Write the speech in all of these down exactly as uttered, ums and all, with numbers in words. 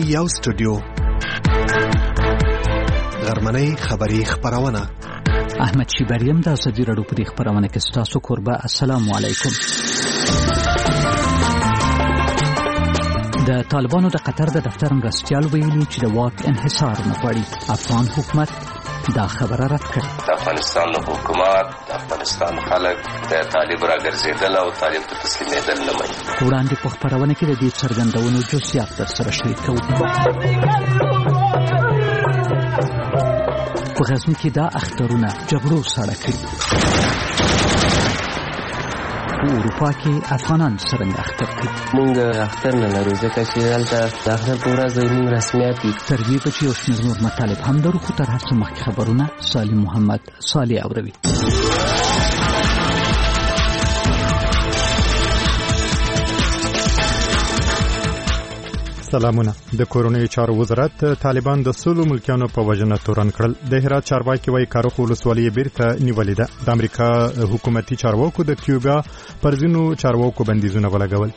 یو سټوډیو غرمنۍ خبری خبرونه احمد شیبریم د ازادي راډیو په خبرونه کې ستاسو قربا. السلام علیکم. د طالبانو د قطر د دفتر مرستیال ویلي چې د واک انحصار نه غواړي. افغان حکومت دا خبره رد کړه. د افغانستان حکومت د افغانستان خلک د طالب راګرځیدل او طالب ته تسلیمیدل نه مني. وړاندې په خبرونه کې د دې څرګندونو جزئیات سره شریکو. په غزني کې دا اخترونه جګړو سره کړي. په اروپا کې افغانان څنګه اختر کوي؟ موږ اختر نه لرو ځکه چې دلته د اختر په ورځ زموږ رسمیات دي. تر دې بچي او شمېر نور مطالب هم درو، خو تر هر څه مخکې خبرونه سالم محمد صالح اوروي. سلامونه. د کورونی چارو وزارت طالبان د سولو ملکیانو په وجنه تورن کړل. د هرات چارواکي وايي کاروخ ولسوالۍ بیرته نیولې ده. د امریکا حکومتي چارواکو د کیوبا پر ځینو چارواکو بندیزونه ولګول.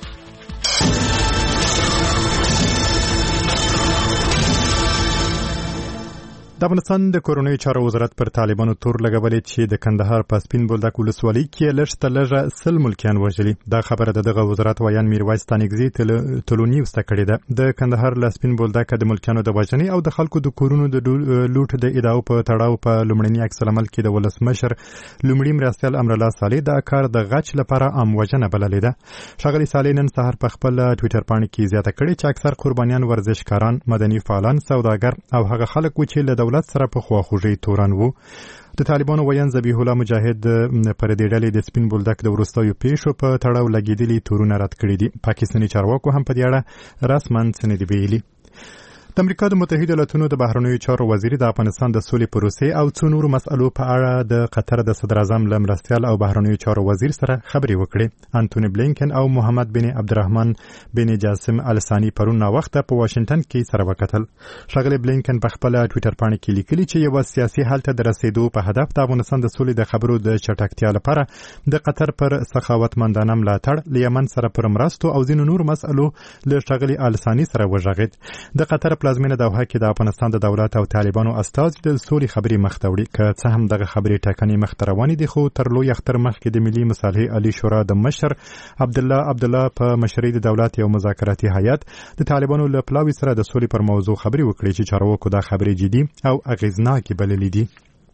د افغانستان د کورونی چارو وزارت پر طالبانو تور لګولې چې د کندهار په سپین بولدک ولسوالۍ کې لږ تر لږه سل ملکیان وژلي. دا خبره دغه وزارت وایان میرویس تانګزي تلونی وسته کړې ده. د کندهار ل سپین بولدک د ملکیانو د وژنې او د خلکو د کورونو د لوټ د ادعاو په تړاو په لومړني عکس العمل کې د ولسمشر لومړي مرستیال امر الله صالح د کار د غچ لپاره عام وژنه بللې ده. ښاغلي صالح نن سهار په خپل ټوئیټر باندې کې زیاته کړې چې اکثر قربانیان ورزشکاران، مدني فعالان، سوداګر او هغه خلک و چې له دولت سره په خواخوږي تورن وو. د طالبانو ویان ذبیح الله مجاهد پر دې ډلې د سپین بولدک د وروستیو پیښو په تړاو لګیدلي تورونه رد کړي دي. پاکستاني چارواکو هم په دې اړه رسماً څه نه دي ویلي. د امریکا د متحده ایالاتونو د بهرنیو چارو وزیر د افغانستان د سولې پروسې او څو نورو مسألو په اړه د قطر د صدر اعظم له مرستیال او بهرنیو چارو وزیر سره خبرې وکړې. انټونی بلینکن او محمد بن عبدالرحمن بن جاسم الثاني پرون وخته په واشنگټن کې سره وکتل. ښاغلی بلینکن په خپل ټوئیټر باندې کې لیکلي چې یو سیاسي حل ته د رسیدو په هدف د افغانستان د سولې د خبرو د چټکتیا لپاره د قطر پر سخاوتمندانه ملاتړ، له یمن سره پر مرستو او ځینو نورو مسألو له ښاغلي الثاني سره وژغید. د قطر پلازمینه دوحه کې د افغانستان د دولت او طالبانو استازي د سولې خبرې مخ ته وړي. که څه هم دغه خبرې ټاکنې مخ ته روانې دي، خو تر لوی اختر مخکې د ملي مصالحې عالی شورا د مشر عبدالله عبدالله په مشرۍ د دولت یو مذاکراتي هیئت د طالبانو له پلاوي سره د سولې پر موضوع خبرې وکړي چې چارواکو دا خبرې جدي او اغیزناکې بللې دي.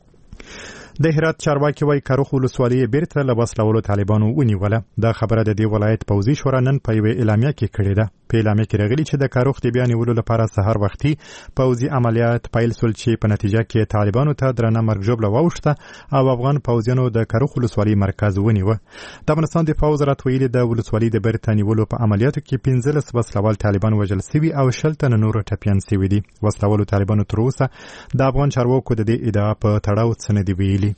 د هرات چارواکي وايي کاروخ ولسوالۍ بیرته له وسلوالو طالبانو ونیوله. دا خبره د دې ولایت پوځي شورا نن په یوه اعلامیه کې کړې ده. په اعلامیه کې راغلي چې د کاروخ د بیا نیولو لپاره سهار وختي پوځي عملیات پیل شول چې په نتیجه کې طالبانو ته درنه مرګ ژوبله واوښته او افغان پوځیانو د کاروخ ولسوالۍ مرکز ونیوه. د افغانستان دفاع وزارت ویلي د ولسوالۍ د بیرته نیولو په عملیاتو کې پنځلس وسلوال طالبان وژل سوي او شل تنه نور ټپیان سوي دي. وسلوالو طالبانو تر اوسه د افغان چارواکو د دې ادعا په تړاو څه نه دي ویلي.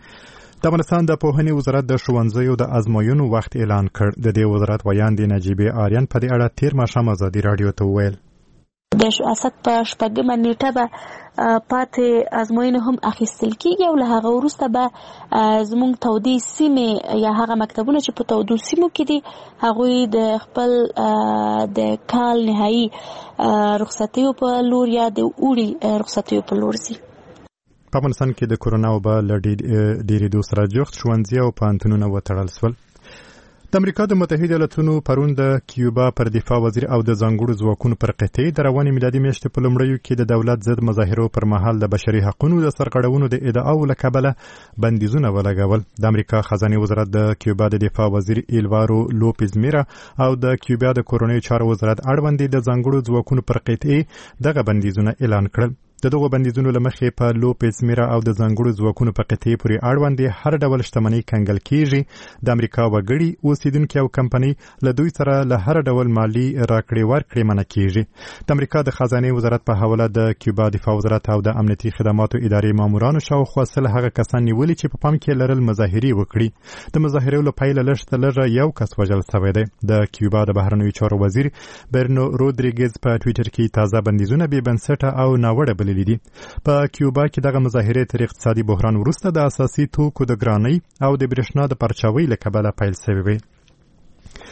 د افغانستان د پوهنې وزارت د ښوونځیو د ازموینو وخت اعلان کړ. د دې وزارت ویان د نجیبې آریان په دې اړه تیر ماښام ازادي راډیو ته وویل. د اسد په شپږمه نیټه به پاتې ازموینه هم اخیستل کیږي او له هغه وروسته به زموږ تودې سیمې یا هغه مکتبونه چې په تودو سیمو کې دي هغوی د خپل د کال نهایي رخصتیو په لور یا د اوړي رخصتیو په لور ځي. په افغانستان کې د کورونا وبا له ډېرېدو سره جوخت ښوونځي او پوهنتونونه وتړل شول. د امریکا د متحده ایالاتونو پرون د کیوبا پر دفاع وزیر او د ځانګړو ځواکونو پر قطعې د روانې میلادي میاشتې په لومړیو کې د دولت ضد مظاهرو پر مهال د بشري حقونو د سرغړونو د ادعاو له کبله بندیزونه ولګول. د امریکا خزانه وزارت د کیوبا د دفاع وزیر ایلوارو لوپیز میرا او د کیوبا د کورونی چارو وزارت اړوند د ځانګړو ځواکونو پر قطعې دغه بندیزونه اعلان کړل. د دغو بندیزونو له مخې په لوپیز میرا او د ځانګړو ځواکونو په قطعې پورې اړوند هر ډول شتمنۍ کنګل کیږي. د امریکا وګړي، اوسیدونکي او کمپنۍ له دوی سره له هر ډول مالی راکړې ورکړې منع کیږي. د امریکا د خزانه وزارت په حواله د کیوبا دفاع وزارت او د امنیتي خدماتو ادارې مامورانو شاوخوا سل هغه کسان نیولي چې په پام کې لرل مظاهرې وکړي. د مظاهرو له پیله لږ تر لږه یو کس وژل شوی دی. د کیوبا د بهرنیو چارو وزیر برنو رودریګز په ټوئیټر کې تازه بندیزونه بې بنسټه او ناوړه بللي دي. په کیوبا کې دغه مظاهرې تر اقتصادي بحران وروسته د اساسي توکو د ګرانۍ او د برېښنا د پرچاوۍ له کبله پیل شوې وې.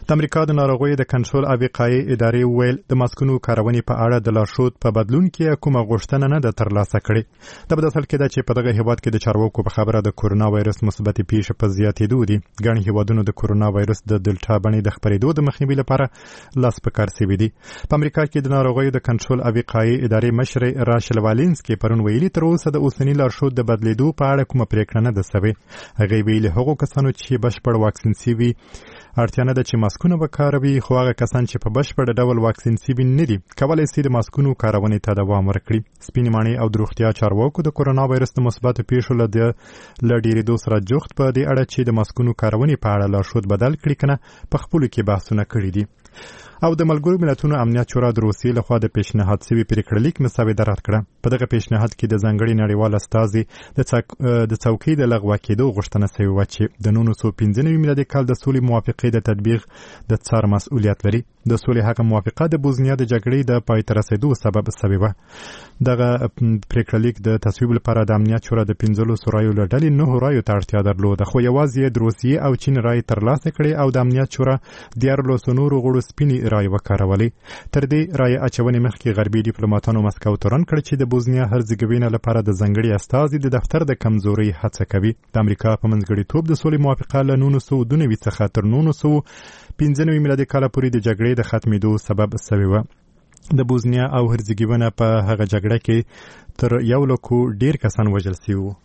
د امریکا د ناروغیو د کنټرول او وقایې ادارې ویل د ماسکونو کارونې په اړه د لارښود په بدلون کې کومه غوښتنه نه ده ترلاسه کړې. د بدل کې دا چې په دغه هیواد کې د چارواکو په خبره د کورونا وایرس مثبت پیښې په زیاتېدو دي. ګڼ هیوادونو د کورونا وایرس د دلتا بڼې د خپرېدو د مخنیوي لپاره لاس په کار سوي دي. په امریکا کې د ناروغیو د کنټرول او وقایې ادارې مشر راشل والینسکي پرون ویلي تر اوسه د اوسني لارښود د بدلیدو په اړه کومه پریکړه نه ده سوې. هغه ویلي هغو کسانو چې بشپړ واکسین سوي اړتیا نه ده چې ماسکونه وکاروي، خو هغه کسان چې په بشپړ ډول واکسین سوي نه دي کولی شي د ماسکونو کارونې ته دوام ورکړي. سپینې ماڼۍ او د روغتیا چارواکو د کورونا وایرس د مثبتو پیښو له ډېرېدو سره جوخت په دې اړه چې د ماسکونو کارونې په اړه لارښود بدل کړي که نه په خپلو کې بحثونه کړي دي. او د ملګرو ملتونو امنیت شورا د روسیې لخوا د پیشنهاد سوي پریکړه لیک مسودې رد کړه. په دغه پیشنهاد کې د ځانګړي نړیوال استازي د څوکۍ د لغوه کېدو غوښتنه سوې وه چې د نولس سوه پنځه نوي میلادي کال د سولې موافقې د تطبیق د څار مسؤلیت لري. د سولې هغه موافقه د بوزنیا د جګړې د پای ته رسېدو سبب سوې وه. دغه پریکړه لیک د تصویب لپاره د امنیت شورا د پنځلسو رایو له ډلې نهو رایو ته اړتیا درلوده، خو یوازې د روسیې او چین رای ترلاسه کړې او د امنیت شورا دیارلسو نورو غړو سپینې رای وکارولې. تر دې رای اچونې مخکې غربي ډیپلوماتانو مسکو تورن کړ چې د بوزنیا هرزګوینه لپاره د ځانګړي استازي د دفتر د کمزوري هڅه کوي. د امریکا په منځګړیتوب د سولې موافقه له نولس سوه دوه نوي څخه تر نولس سوه پنځه نوي میلادي کاله پورې د جګړې د ختمېدو سبب سوې وه. د بوزنیا او هرزګوینه په هغه جګړه کې تر یو لکو ډیر کسان وژل شوي وو.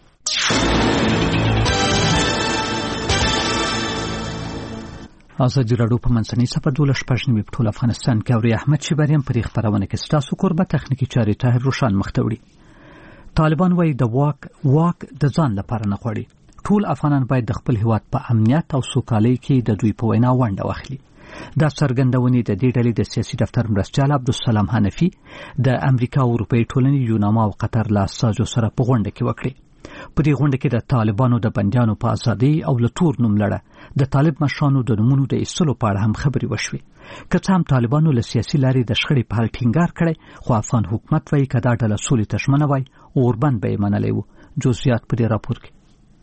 ازادي راډیو په منځنۍ صفحه دولس شپږ نوي په ټول افغانستان کې اوري. احمد شیبریم په دې خپرونه کې ستاسو کوربه تخنیکي چارې طاهر روشان مخ ته وړي. طالبان وایي د واک واک د ځان لپاره نه غواړي. ټول افغانان باید د خپل هیواد په امنیت او سوکالۍ کې د دوی په وینا ونډه واخلي. دا څرګندونې د دې ډلې د سیاسي دفتر مرستیال عبدالسلام حنفي د امریکا او اروپایي ټولنې یوناما او قطر له استازو سره په غونډه کې وکړې. په دې غونډه کې د طالبانو د بندیانو په ازادۍ او له تور نوم لړه د طالب مشرانو د نومونو د ایستلو په اړه هم خبرې وشوې. که څه هم طالبانو له سیاسي لارې د شخړې په حل ټینګار کړی، خو افغان حکومت وایي که دا ډله سولې ته ژمنه وای اوربند به یې منلی و. جزئیات په دې راپور کې.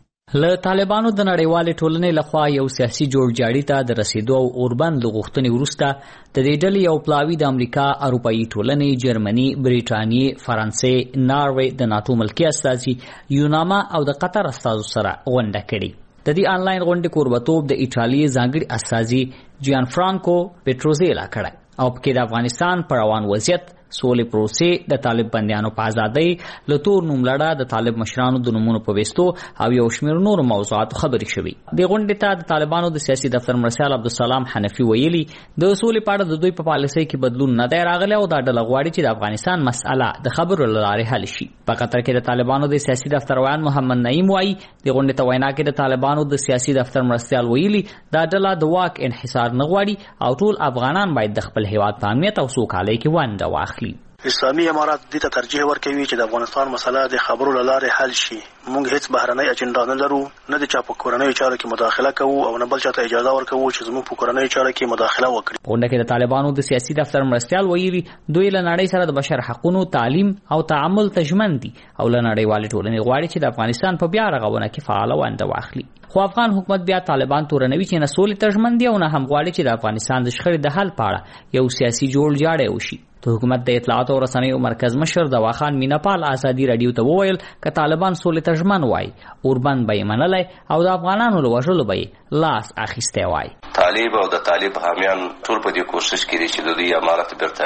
له طالبانو د نړیوالې ټولنې لخوا یو سیاسي جوړجاړي ته د رسیدو او اوربند له غوښتنې وروسته د دې ډلې یو پلاوي د امریکا، اروپایي ټولنې، جرمني، بریټانیې، فرانسې، ناروې، د ناتو ملکي استازي، یوناما او د قطر استازو سره غونډه کړې. د دې آنلاین غونډې کوربتوب د ایټالیا ځانګړي استازي جیان فرانکو پټروزیلا کړی او پکې د افغانستان پر روان وضعیت، سولې پروسې، د طالب بندیانو په ازادۍ، له تور نوم لړه د طالب مشرانو د نومونو په ویستو او یو شمېر نورو موضوعاتو خبرې شوې. د غونډې ته د طالبانو د سیاسي دفتر مرستیال عبدالسلام حنفي ویلي د سولې په اړه د دوی په پالیسۍ کې بدلون نه دی راغلی او دا ډله غواړي چې د افغانستان مسأله د خبرو له لارې حل شي. په قطر کې د طالبانو د سیاسي دفتر ویان محمد نعیم وایي د غونډې ته وینا کې د طالبانو د سیاسي دفتر مرستیال ویلي دا ډله د واک انحصار نه غواړي او ټول افغانان باید د خپل هیواد په امنیت او سوکالۍ کې ونډه واخلي. اسلامي امارات دې ته ترجیح ورکوي چې د افغانستان مسله د خبرو له لارې حل شي. موږ هیڅ بهرنۍ اجنډا نه لرو، نه د چا په کورنیو چارو کې مداخله کوو او نه بل چاته اجازه ورکوو چې زموږ په کورنیو چارو کې مداخله وکړي. غونډه کې د طالبانو د سیاسي دفتر مرستیال ویلي دوی له نړۍ سره د بشر حقوقو، تعلیم او تعامل ته ژمن دي او له نړیوالې ټولنې غواړي چې د افغانستان په بیا رغونه کې فعال ونډه واخلي. خو افغان حکومت بیا طالبان تورنوي چې نه سولې ته ژمن دي او نه هم غواړي چې د افغانستان د شخړې د حل په اړه یو سیاسي جوړجاړی وشي. د حکومت د اطلاعات او رسنیو مرکز مشر دواخان میناپال ازادي رادیو ته وویل که طالبان سولې ته ژمن وای اوربند به یې منلی او د افغانانو له وژلو به یې لاس اخیستی وای. طالب او د طالب حامیان ټول په دې کوشش کې دي چې د دوی امارت بیرته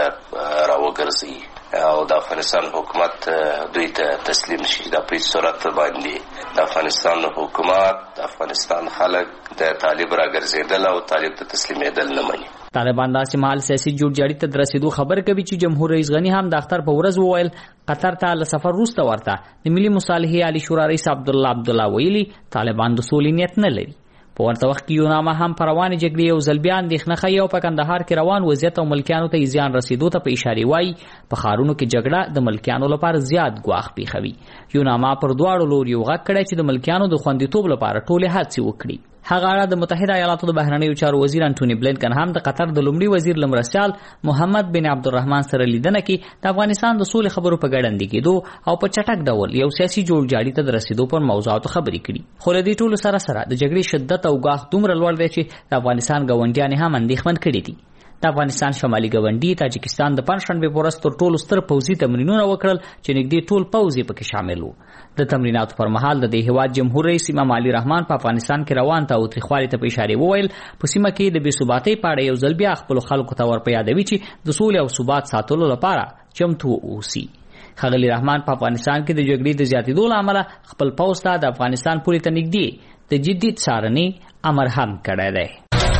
راوګرځي او د افغانستان حکومت دوی ته تسلیم شي. دا په هیڅ صورت باندې د افغانستان حکومت، د افغانستان خلک د طالب راګرځېدل او طالب ته تسلیمېدل نه مني. طالبان داسې مهال سیاسي جوړجاړي ته د رسېدو خبر کوي چې جمهور رئیس غني هم د اختر په ورځ وویل قطر ته له سفر وروسته ورته د ملي مصالحې عالی شورا رئیس عبدالله عبدالله ویلي طالبان د سولې نیت نه لري. په ورته وخت کې یوناما هم پر روانې جګړې یو ځل بیا اندېښنه ښیي او په کندهار کې روان وضعیت او ملکیانو ته زیان رسېدو ته په اشارې وایي په ښارونو کې جګړه د ملکیانو لپاره زیات ګواښ پېښوي. یوناما پر دواړو لوریو غږ کړی چې د ملکیانو د خوندیتوب لپاره ټولې هڅې وکړي. هغه اړه د متحده ایالاتو د بهرنیو چارو وزیر انټونی بلینکن هم د قطر د لومړي وزیر لمرسیال محمد بن عبدالرحمن سره لیدنه کې د افغانستان د سولې خبرو په ګډنډي کېدو او په چټک ډول یو سیاسي جوړجاړي ته د رسیدو پر موضوعاتو خبرې کړي. خو له دې ټولو سره سره د جګړې شدت او ګواښ دومره لوړ دی چې د افغانستان ګاونډیان هم اندېښمن کړي دي. د افغانستان شمالي ګاونډي تاجکستان د پنځشنبه په ورځ تر ټولو ستر پوځي تمرینونه وکړل چې نږدې ټول پوځ یې پکې شامل وو. د تمریناتو پر مهال د دې هیواد جمهور رئیس امام علي رحمان په افغانستان کې روان تاوتریخوالي ته په اشاره وویل په سیمه کې د بې ثباتۍ په اړه یو ځل بیا خپلو خلکو ته ور په یادوي چې د سولې او ثبات ساتلو لپاره چمتو اوسي. ښاغلي رحمان په افغانستان کې د جګړې د زیاتېدو له امله خپل پوځ ته د افغانستان پولې ته نږدې د جدي څارنې امر هم کړی دی.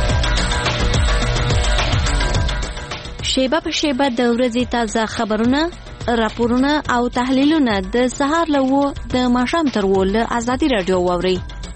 شیبه په شیبه د ورځې تازه خبرونه، راپورونه او تحلیلونه د سهار له وو د ماښام تر وو له ازادي راډیو واورئ.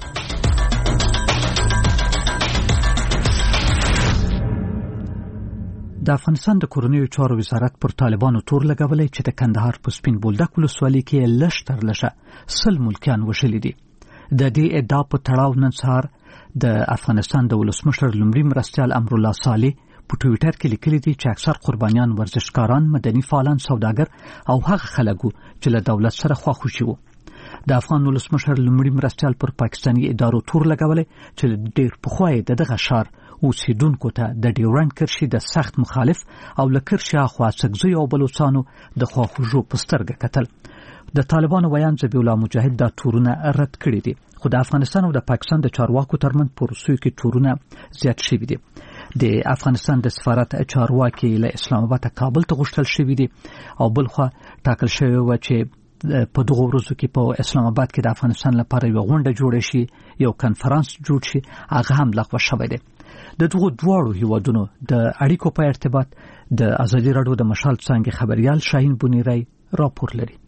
د افغانستان د کورنیو چارو وزارت پر طالبانو تور لګولی چې د کندهار په سپین بولدک ولسوالۍ کې لږ تر لږه سل ملکیان وژلي دي. د دې ادعا په تړاو نن سهار د افغانستان د ولسمشر لومړي مرستیال امرالله صالح په ټویټر کې لیکلي دي چې اکثر قربانیان ورزشکاران، مدني فعالان، سوداګر او هغه خلک چې له دولت سره خواخوشي وو. د افغان ولسمشر لومړي مرستیال پر پاکستاني ادارو تور لګولی چې ډېر پخوا یې د دغه ښار اوسیدونکو ته د ډیورنډ کرښې د سخت مخالف او له کرښې اخوا سکزیو او بلوڅانو د خواخوږو په سترګه کتل. د طالبانو ویان ذبیح الله مجاهد دا تورونه رد کړي دي، خو د افغانستان او د پاکستان د چارواکو ترمنځ په روسیو کې تورونه زیات شوي دي. د افغانستان د سفارت چارواکي له اسلام آباد کابل ته غوښتل شوي دي او بلخوا ټاکل شوی و چې په دغه ورځو کې په اسلام آباد کې د افغانستان لپاره یو غونډه جوړه شي، یو کنفرانس جوړ شي، هغه هم لغوه شوی دی. د دغو دواړو هیوادونو د اړیکو په ارتباط د ازادي راډیو د مشال څانګې خبريال شاهین بونیری راپور لري.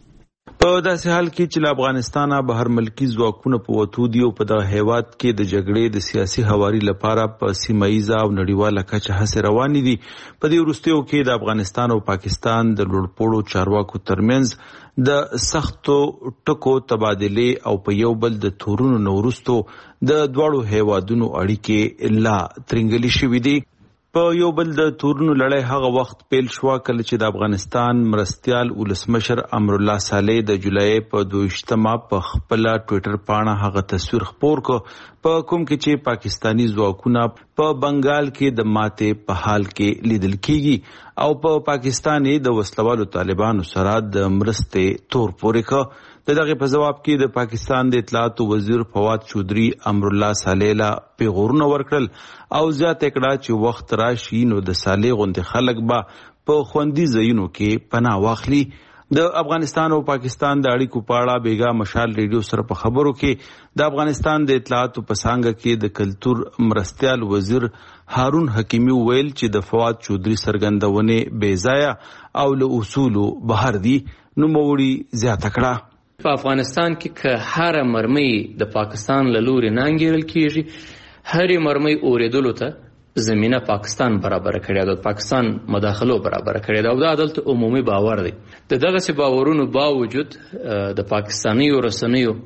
په داسې حال کې چې له افغانستانه بهر ملکی ځواکونه په وتو دي او په دغه هیواد کې د جګړې د سیاسي هواري لپاره په سیمه ییزه او نړیواله کچه هڅې روانې دي. په دې وروستیو کې د افغانستان او پاکستان د لوړپوړو چارواکو ترمنځ د سختو ټکو تبادله او په یو بل د تورونو نورستو د دواړو هیوادونو اړیکې لا ترنګلي شوې دي. په یو بل د تورونو لړۍ هغه وخت پیل شو کله چې د افغانستان مرستیال ولسمشر امرالله صالح د جولای په دویشتمه په خپل ټویټر پاڼه هغه تصویر خپور کو په کوم کې چې پاکستانی ځواکونه په بنگال کې د ماتې په حال کې لیدل کیږي او په پا پاکستاني د وسلوالو طالبانو سره د مرستې تور پورې کو. د دغه په جواب کې د پاکستان د اطلاعات وزیر فواد چودھری امرالله صالح له پیغورونه ورکړل او زیاته کړه چې وخت راشي نو د صالح غوندې خلک به په خوندي ځایونو کې پناه واخلي. د افغانستان او پاکستان د اړیکو په اړه بیګا مشال ریډیو سره په خبرو کې د افغانستان د اطلاعات په څانګه کې د کلتور مرستیال وزیر هارون حکیمی ویل چې د فواد چودھری سرګندونه بې ځای او له اصولو بهر دي. نو موري زیاته کړه په افغانستان کې که هر مرمۍ د پاکستان له لوري نه انګیرل کیږي، هر مرمۍ اوریدلو ته زمینه پاکستان برابر کړی ده، پاکستان مداخلو برابر کړی ده او دا عدالت عمومي باور دی. د دغه سي باورونو باوجود د پاکستاني رسنیو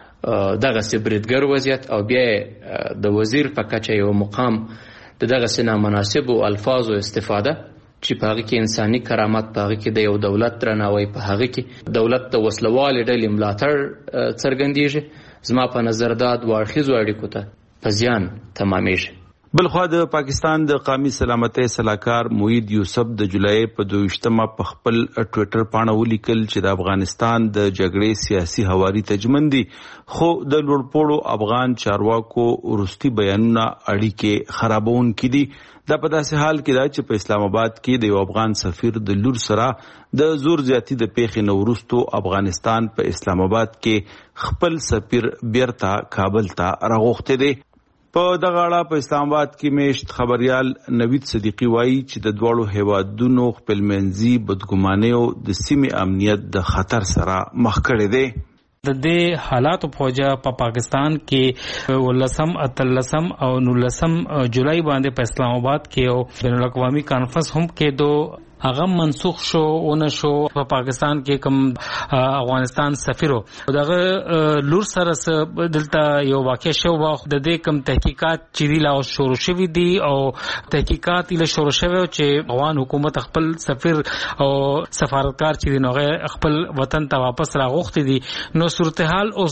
دغه سي بریدګر وضعیت او بیا د وزیر په کچه یو مقام د دغه سي نامناسب الفاظ او استفاده چې په هغه کې انساني کرامت، په هغه کې د یو دولت درناوی، په هغه کې دولت د وسلوالې ډلې ملاتړ څرګندېږي. زما په نظر دا دوه اړخیزو اړیکو ته په زیان تمامیږي. بلخوا د پاکستان د قومي سلامتۍ سلاکار موحید یوسف د جولای په دویشتمه په خپل ټویټر پاڼه ولیکل چې د افغانستان د جګړې سیاسي هواري تجمن دي، خو د لوړپوړو افغان چارواکو وروستي بیانونه اړیکې خرابونکي دي. دا په داسې حال کې دا چې په اسلام آباد کې د یو افغان سفیر د لور سره د زور زیاتی د پیښې نه وروستو افغانستان په اسلام آباد کې خپل سفیر بیرته کابل ته راغوښتی دی. په دغه اړه په اسلام آباد کې میشت خبريال نوید صدیقی وایي چې د دواړو هیوادونو خپلمنځي بدګمانیو د سیمې امنیت د خطر سره مخ کړی دی. د دې حالاتو په وجه په پاکستان کې ولسم اتلسم او نولسم جولای باندې په اسلام آباد کې یو بین الاقوامي کانفرنس هم کېدو هغه منسوخ شو ونه شو په پاکستان کې کوم افغانستان سفیر دغه لور سره دلته یو واقع شو د دې کوم تحقیقات چې دی لا شروع شوی دي او تحقیقات یې شروع شوی چې افغان حکومت خپل سفیر او سفارتکار چې دی نوغه خپل وطن ته واپس راغوښتي دي نو صورتحال اوس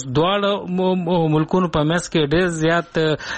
دواړه ملکونو په مس کې ډېر زیات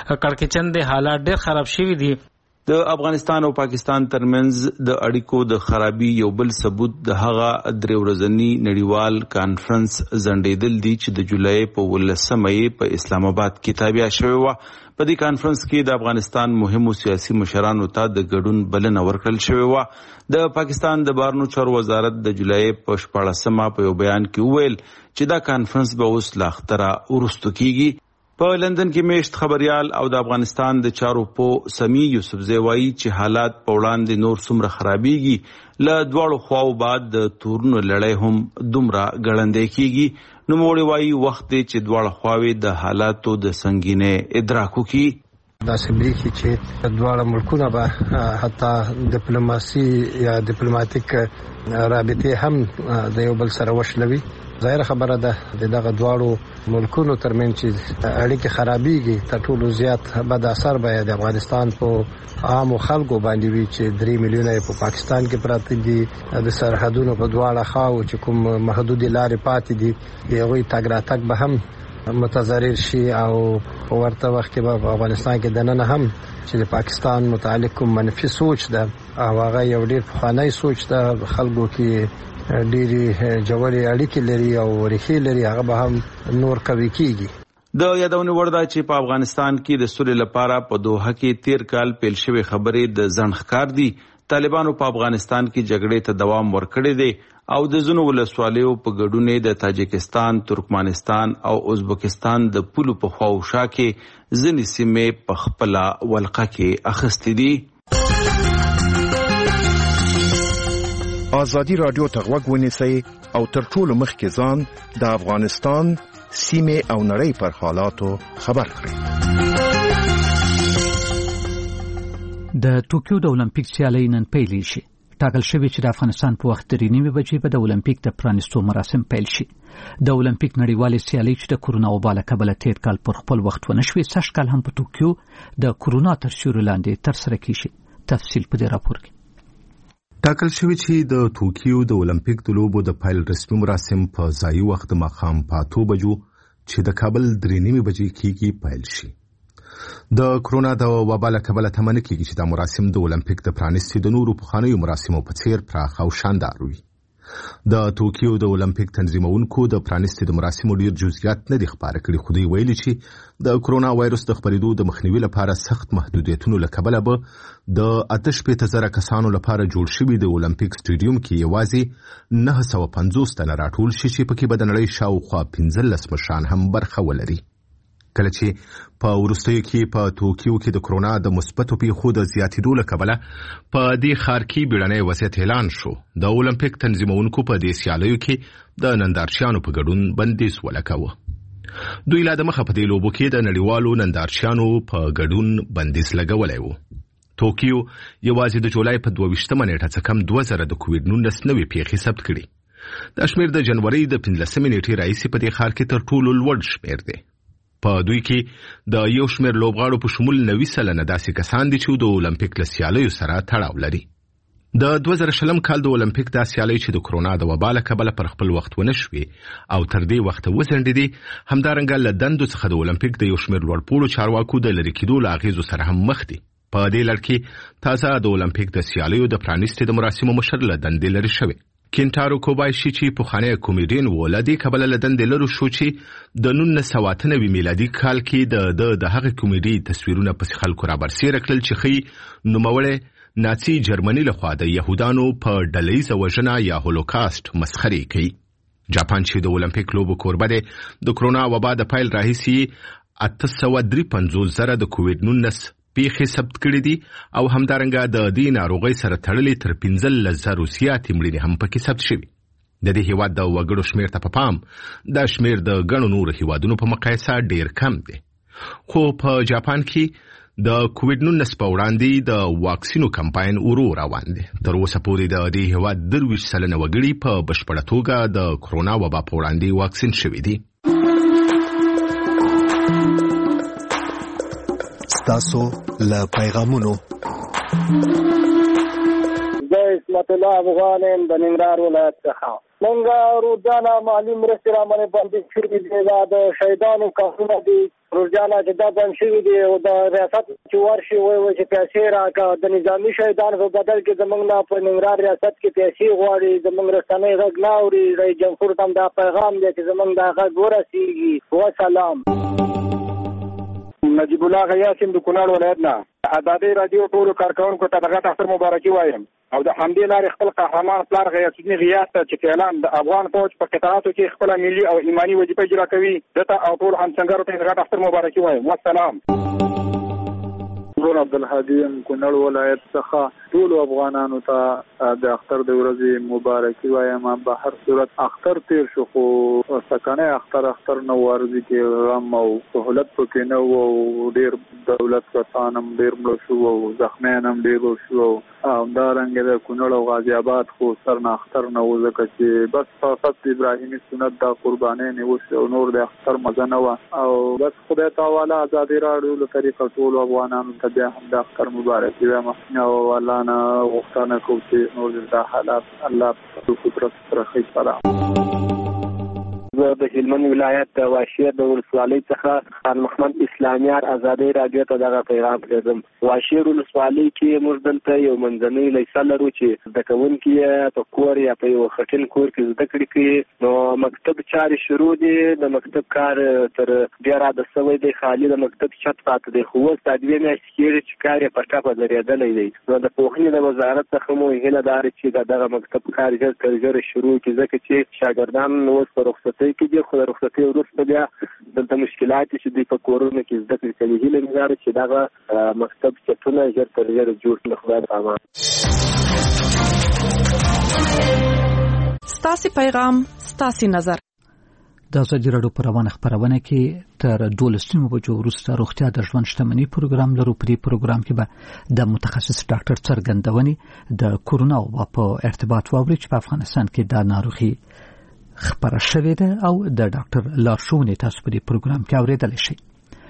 کړکېچن دي حالات ډېر خراب شوی دي د افغانستان او پاکستان ترمنځ د اړیکو د خرابي یو بل ثبوت د هغه درې ورځنی نړیوال کانفرنس زندیدل دي چې د جولای په ولسمه په اسلام آباد کې تابع شوی و په دې کانفرنس کې د افغانستان مهمو سیاسي مشرانو ته د ګډون بلنه ورکړل شوی و د پاکستان د بهرنیو چارو وزارت د جولای په شپاړسمه په یو بیان کې وویل چې دا کانفرنس به اوس لا ختره ورستو کیږي په لندن کې میشت خبريال او د افغانستان د چارو په سمي یوسف زیوایی چې حالات په وړاندې نور څومره خرابيږي له دواړو خواو بعد د تورونو لړۍ هم دومره ګړندې کیږي نو موږ وایي وخت دی چې دواړو خواوې د حالاتو د سنگینه ادراک وکړي دا سمبلیږي چې دواړه ملکونه به حتی ډیپلوماسي یا ډیپلوماټیک رابطې هم د یو بل سره وشلوي ظاهر خبره ده د دغه دواړو ملکونو ترمنځ چې اړیکې خرابېږي تر ټولو زیات بد اثر به د افغانستان په عامو خلکو باندې وي چې درې میلیونه په پاکستان کې پراته دي د سرحدونو په دواړه خواو چې کوم محدود لارې پاتې دي هغوی تګ راتګ به هم متضرر شي او په ورته وخت کې به په افغانستان کې دننه هم چې د پاکستان متعلق کوم منفي سوچ ده او هغه یو ډېر پخوانی سوچ ده خلکو کې ډېری جوړې اړیکې لري او ریښې لري هغه به هم نور قوي کیږي د یادونې وړ ده چې په افغانستان کې د سولې لپاره په دوحه کې تیر کال پیل شوی خبرې د ځنډ ښکار دي طالبانو په افغانستان کې جګړې ته دوام ورکړی دی او د ځینو ولسوالیو په ګډون د تاجکستان ترکمنستان او ازبکستان د پولو په خواوشا کې ځینې سیمې په خپل ولقه کې اخیستې دي آزادی رادیو تغوږ ونیسئ او تر ټولو مخکې ځان د افغانستان سیمې او نړۍ پر حالاتو خبر کړئ. د ټوکیو د اولمپیک سیالۍ نن پیل شي. ټاکل شوی چې د افغانستان په وخت درې نیمې بجې به د اولمپیک د پرانیستو مراسم پیل شي. د اولمپیک نړیوالې سیالۍ چې د کورونا وبا له کبله تیر کال پر خپل وخت ونه شوې سږ کال هم په ټوکیو د کورونا تر سیوري لاندې ترسره کیږي. تفصیل په دې راپور کې ټاکل شوی چې د ټوکیو د اولمپیک د لوبو د پیل رسمي مراسم په ځایي وخت ماښام په اته بجو چې د کابل درې نیمې بجې کېږي پیل شي. د کرونا د وبا له کبله تمنه کېږي چې دا مراسم د اولمپیک د پرانیستي د نورو پخوانیو مراسمو په څیر پراخ او شاندار وي. د ټوکیو د اولمپیک تنظیمونکو د پرانیستي د مراسمو ډیر جزئیات نه دي خبره کړي خو دوی ویلي چې د کرونا وایرس د خپرېدو د مخنیوي لپاره سخت محدودیتونو له کبله به د اته شپېته زره کسانو لپاره جوړ شوي د اولمپیک سټیډیوم کې یوازې نهه سوه پنځوس تنه راټول شي چې پکې به د نړۍ شاوخوا پنځلس مشران هم برخه ولري. کله چې په وروستیو کې په ټوکیو کې د کرونا د مثبتو پیښو د زیاتېدو له کبله په دې ښار کې بیړنی وضعیت اعلان شو. د اولمپیک تنظیمونکو په دې سیالیو کې د نندارچیانو په ګډون بندیز ولګاوه. دوی لا د مخه په دې لوبو کې د نړیوالو نندارچیانو په ګډون بندیز لګولی و. ټوکیو یوازې د جولای په دوه ویشتمه نیټه څخه کم دوه زره د کووډ نولس نوې پیښې ثبت کړي. دا شمېر د جنوري د پنځلسمې نیټې راهیسې په دې ښار کې تر ټولو لوړ شمېر دی. په دوی کې د یو شمېر لوبغاړو په شمول نوي سلنه داسې کسان دي چې د اولمپیک له سیالیو سره تړاو لري. د دوه زره شلم کال د اولمپیک دا سیالۍ چې د کرونا د وبا له کبله پر خپل وخت ونه شوې او تر دې وخته وځنډېدې، همدارنګه له دندو څخه د اولمپیک د یو شمېر لوړپوړو چارواکو د لرې کېدو له اغېزو سره هم مخ دي. په دې لړ کې تازه د اولمپیک د سیالیو د پرانیستي د مراسمو مشر له دندې لرې شوی. کینټارو کوبایشي چې پخوانی کومیډین و له دې کبله له دندې لرو شو چې د نولس سوه اته نوي میلادي کال کې د د هغې کومیډي تصویرونه پسې خلکو رابرسېره کړل چې ښیي نوموړی ناڅي جرمني لخوا د یهودانو په ډلهیزه وژنه یا هولوکاست مسخرې کوي. جاپان چې د اولمپیک لوبو کوربه دی، د کرونا وبا د پیل راهیسې اته سوه درې پنځوس زره د کووډ نولس پیښې ثبت کړي دي او همدارنګه د دې ناروغۍ سره تړلې تر پنځلس زرو زیاتې مړینې هم پکې ثبت شوي. د دې هیواد د وګړو شمېر ته په پام دا شمېر د ګڼو نورو هیوادونو په مقایسه ډېر کم دی. خو په جاپان کې د کووډ نولس په وړاندې د واکسینو کمپاین ورو روان دی. تر اوسه پورې د دې هیواد درویش سلنه وګړي په بشپړه توګه د کرونا وبا په وړاندې واکسین شوي دي. ستاسو له پیغامونو زه اسمت الله افغان یم د ننګرهار ولایت څخه. موږ روزانه مالي مرستې رامنې بندي شوي دي. دا د شهیدانو کارونه دي روزانه چې دا بند شوي دي او د ریاست چې ورشي وایي وایي چې پیسې راکړه. د نظامي شهیدانو په بدل کې زموږ نه په ننګرهار ریاست کې پیسې غواړي. زموږ رسنۍ غږ نه اوري. رئیس جمهور ته هم دا پیغام دی چې زموږ دا غږ ورسېږي. وسلام. نجیب الله غیاسم د کونړ ولایت نه. ازادي رادیو ټولو کارکونکو ته دغه اختر مبارکي وایم او د همدې لارې خپل قهرمان پلار غیاث الدین غیاث ته چې اعلان د افغان فوج په قطاعاتو کې خپل ملي او ایمانی وظیفه اجرا کوي دته او ټول همسنګرو ته دغه اختر مبارکي وایم. والسلام. زه عبدالهادي یم کونړ ولایت څخه. ټولو افغانانو ته د اختر د ورځې مبارکي وایم. په هر صورت اختر تیر شو خو سکنه اختر اختر نو ورځي کې غم او سهولت پکې نه و او ډیر دولت کسان هم ډیر مړ شو او زخمیان هم ډیر شو او همدارنګه د کونړ او غازی آباد خو سر نه اختر نه و ځکه چې بس فقط ابراهیمي سنت د قربانۍ نیوسي او نور د اختر مزه نه و او بس خدای تعالی ازادي راډیو له طریقه ټولو افغانانو ته بیا هم د اختر مبارکي وایم او الله نه غوښتنه کوم چې نور د حالات الله په قدرت سره ښه سلام. زه د هلمند ولایت د واشیر د ولسوالۍ څخه خان محمد اسلامیار ازادي رادیو ته دغه پیغام پرېږدم. واشیر ولسوالۍ کې موږ دلته یو منځنۍ لیسه لرو چې زده کوونکي یې په کور یا په یو خټین کور کې زده کړې کوي. نو مکتب چارې شروع دي. د مکتب کار تر ډېره عادت شوی دی. خالي د مکتب چت پاتې دی خو اوس دا دوې میاشتې کېږي چې کار یې په ټپه درېدلی دی. نو د پوهنې د وزارت څخه مو هیله دا ده چې دغه مکتب کار ژر تر ژره شروع کړي ځکه چې شاګردان اوس په رخصتۍ کې دي خو د رخصتۍ وروسته بیا دلته مشکلات چې دوی په کورونو کې زده کړې کوي. هیله مې دا ده چې دغه مکتب چتونه ژر تر ژره جوړ کړي. خدای په امان. ستاسې پیغام ستاسې نظر. د ازادي راډیو په روانه خپرونه کې تر دولس نیمو بجو وروسته روغتیا د ژوند شتمنۍ پروګرام لرو. په دې پروګرام کې به د متخصص ډاکټر څرګندونې د کورونا وبا په ارتباط واوري چې په افغانستان کې دا ناروغي خبره شوې ده او د ډاکټر لارښوونې تاسو په دې پروګرام کې اورېدلی شئ.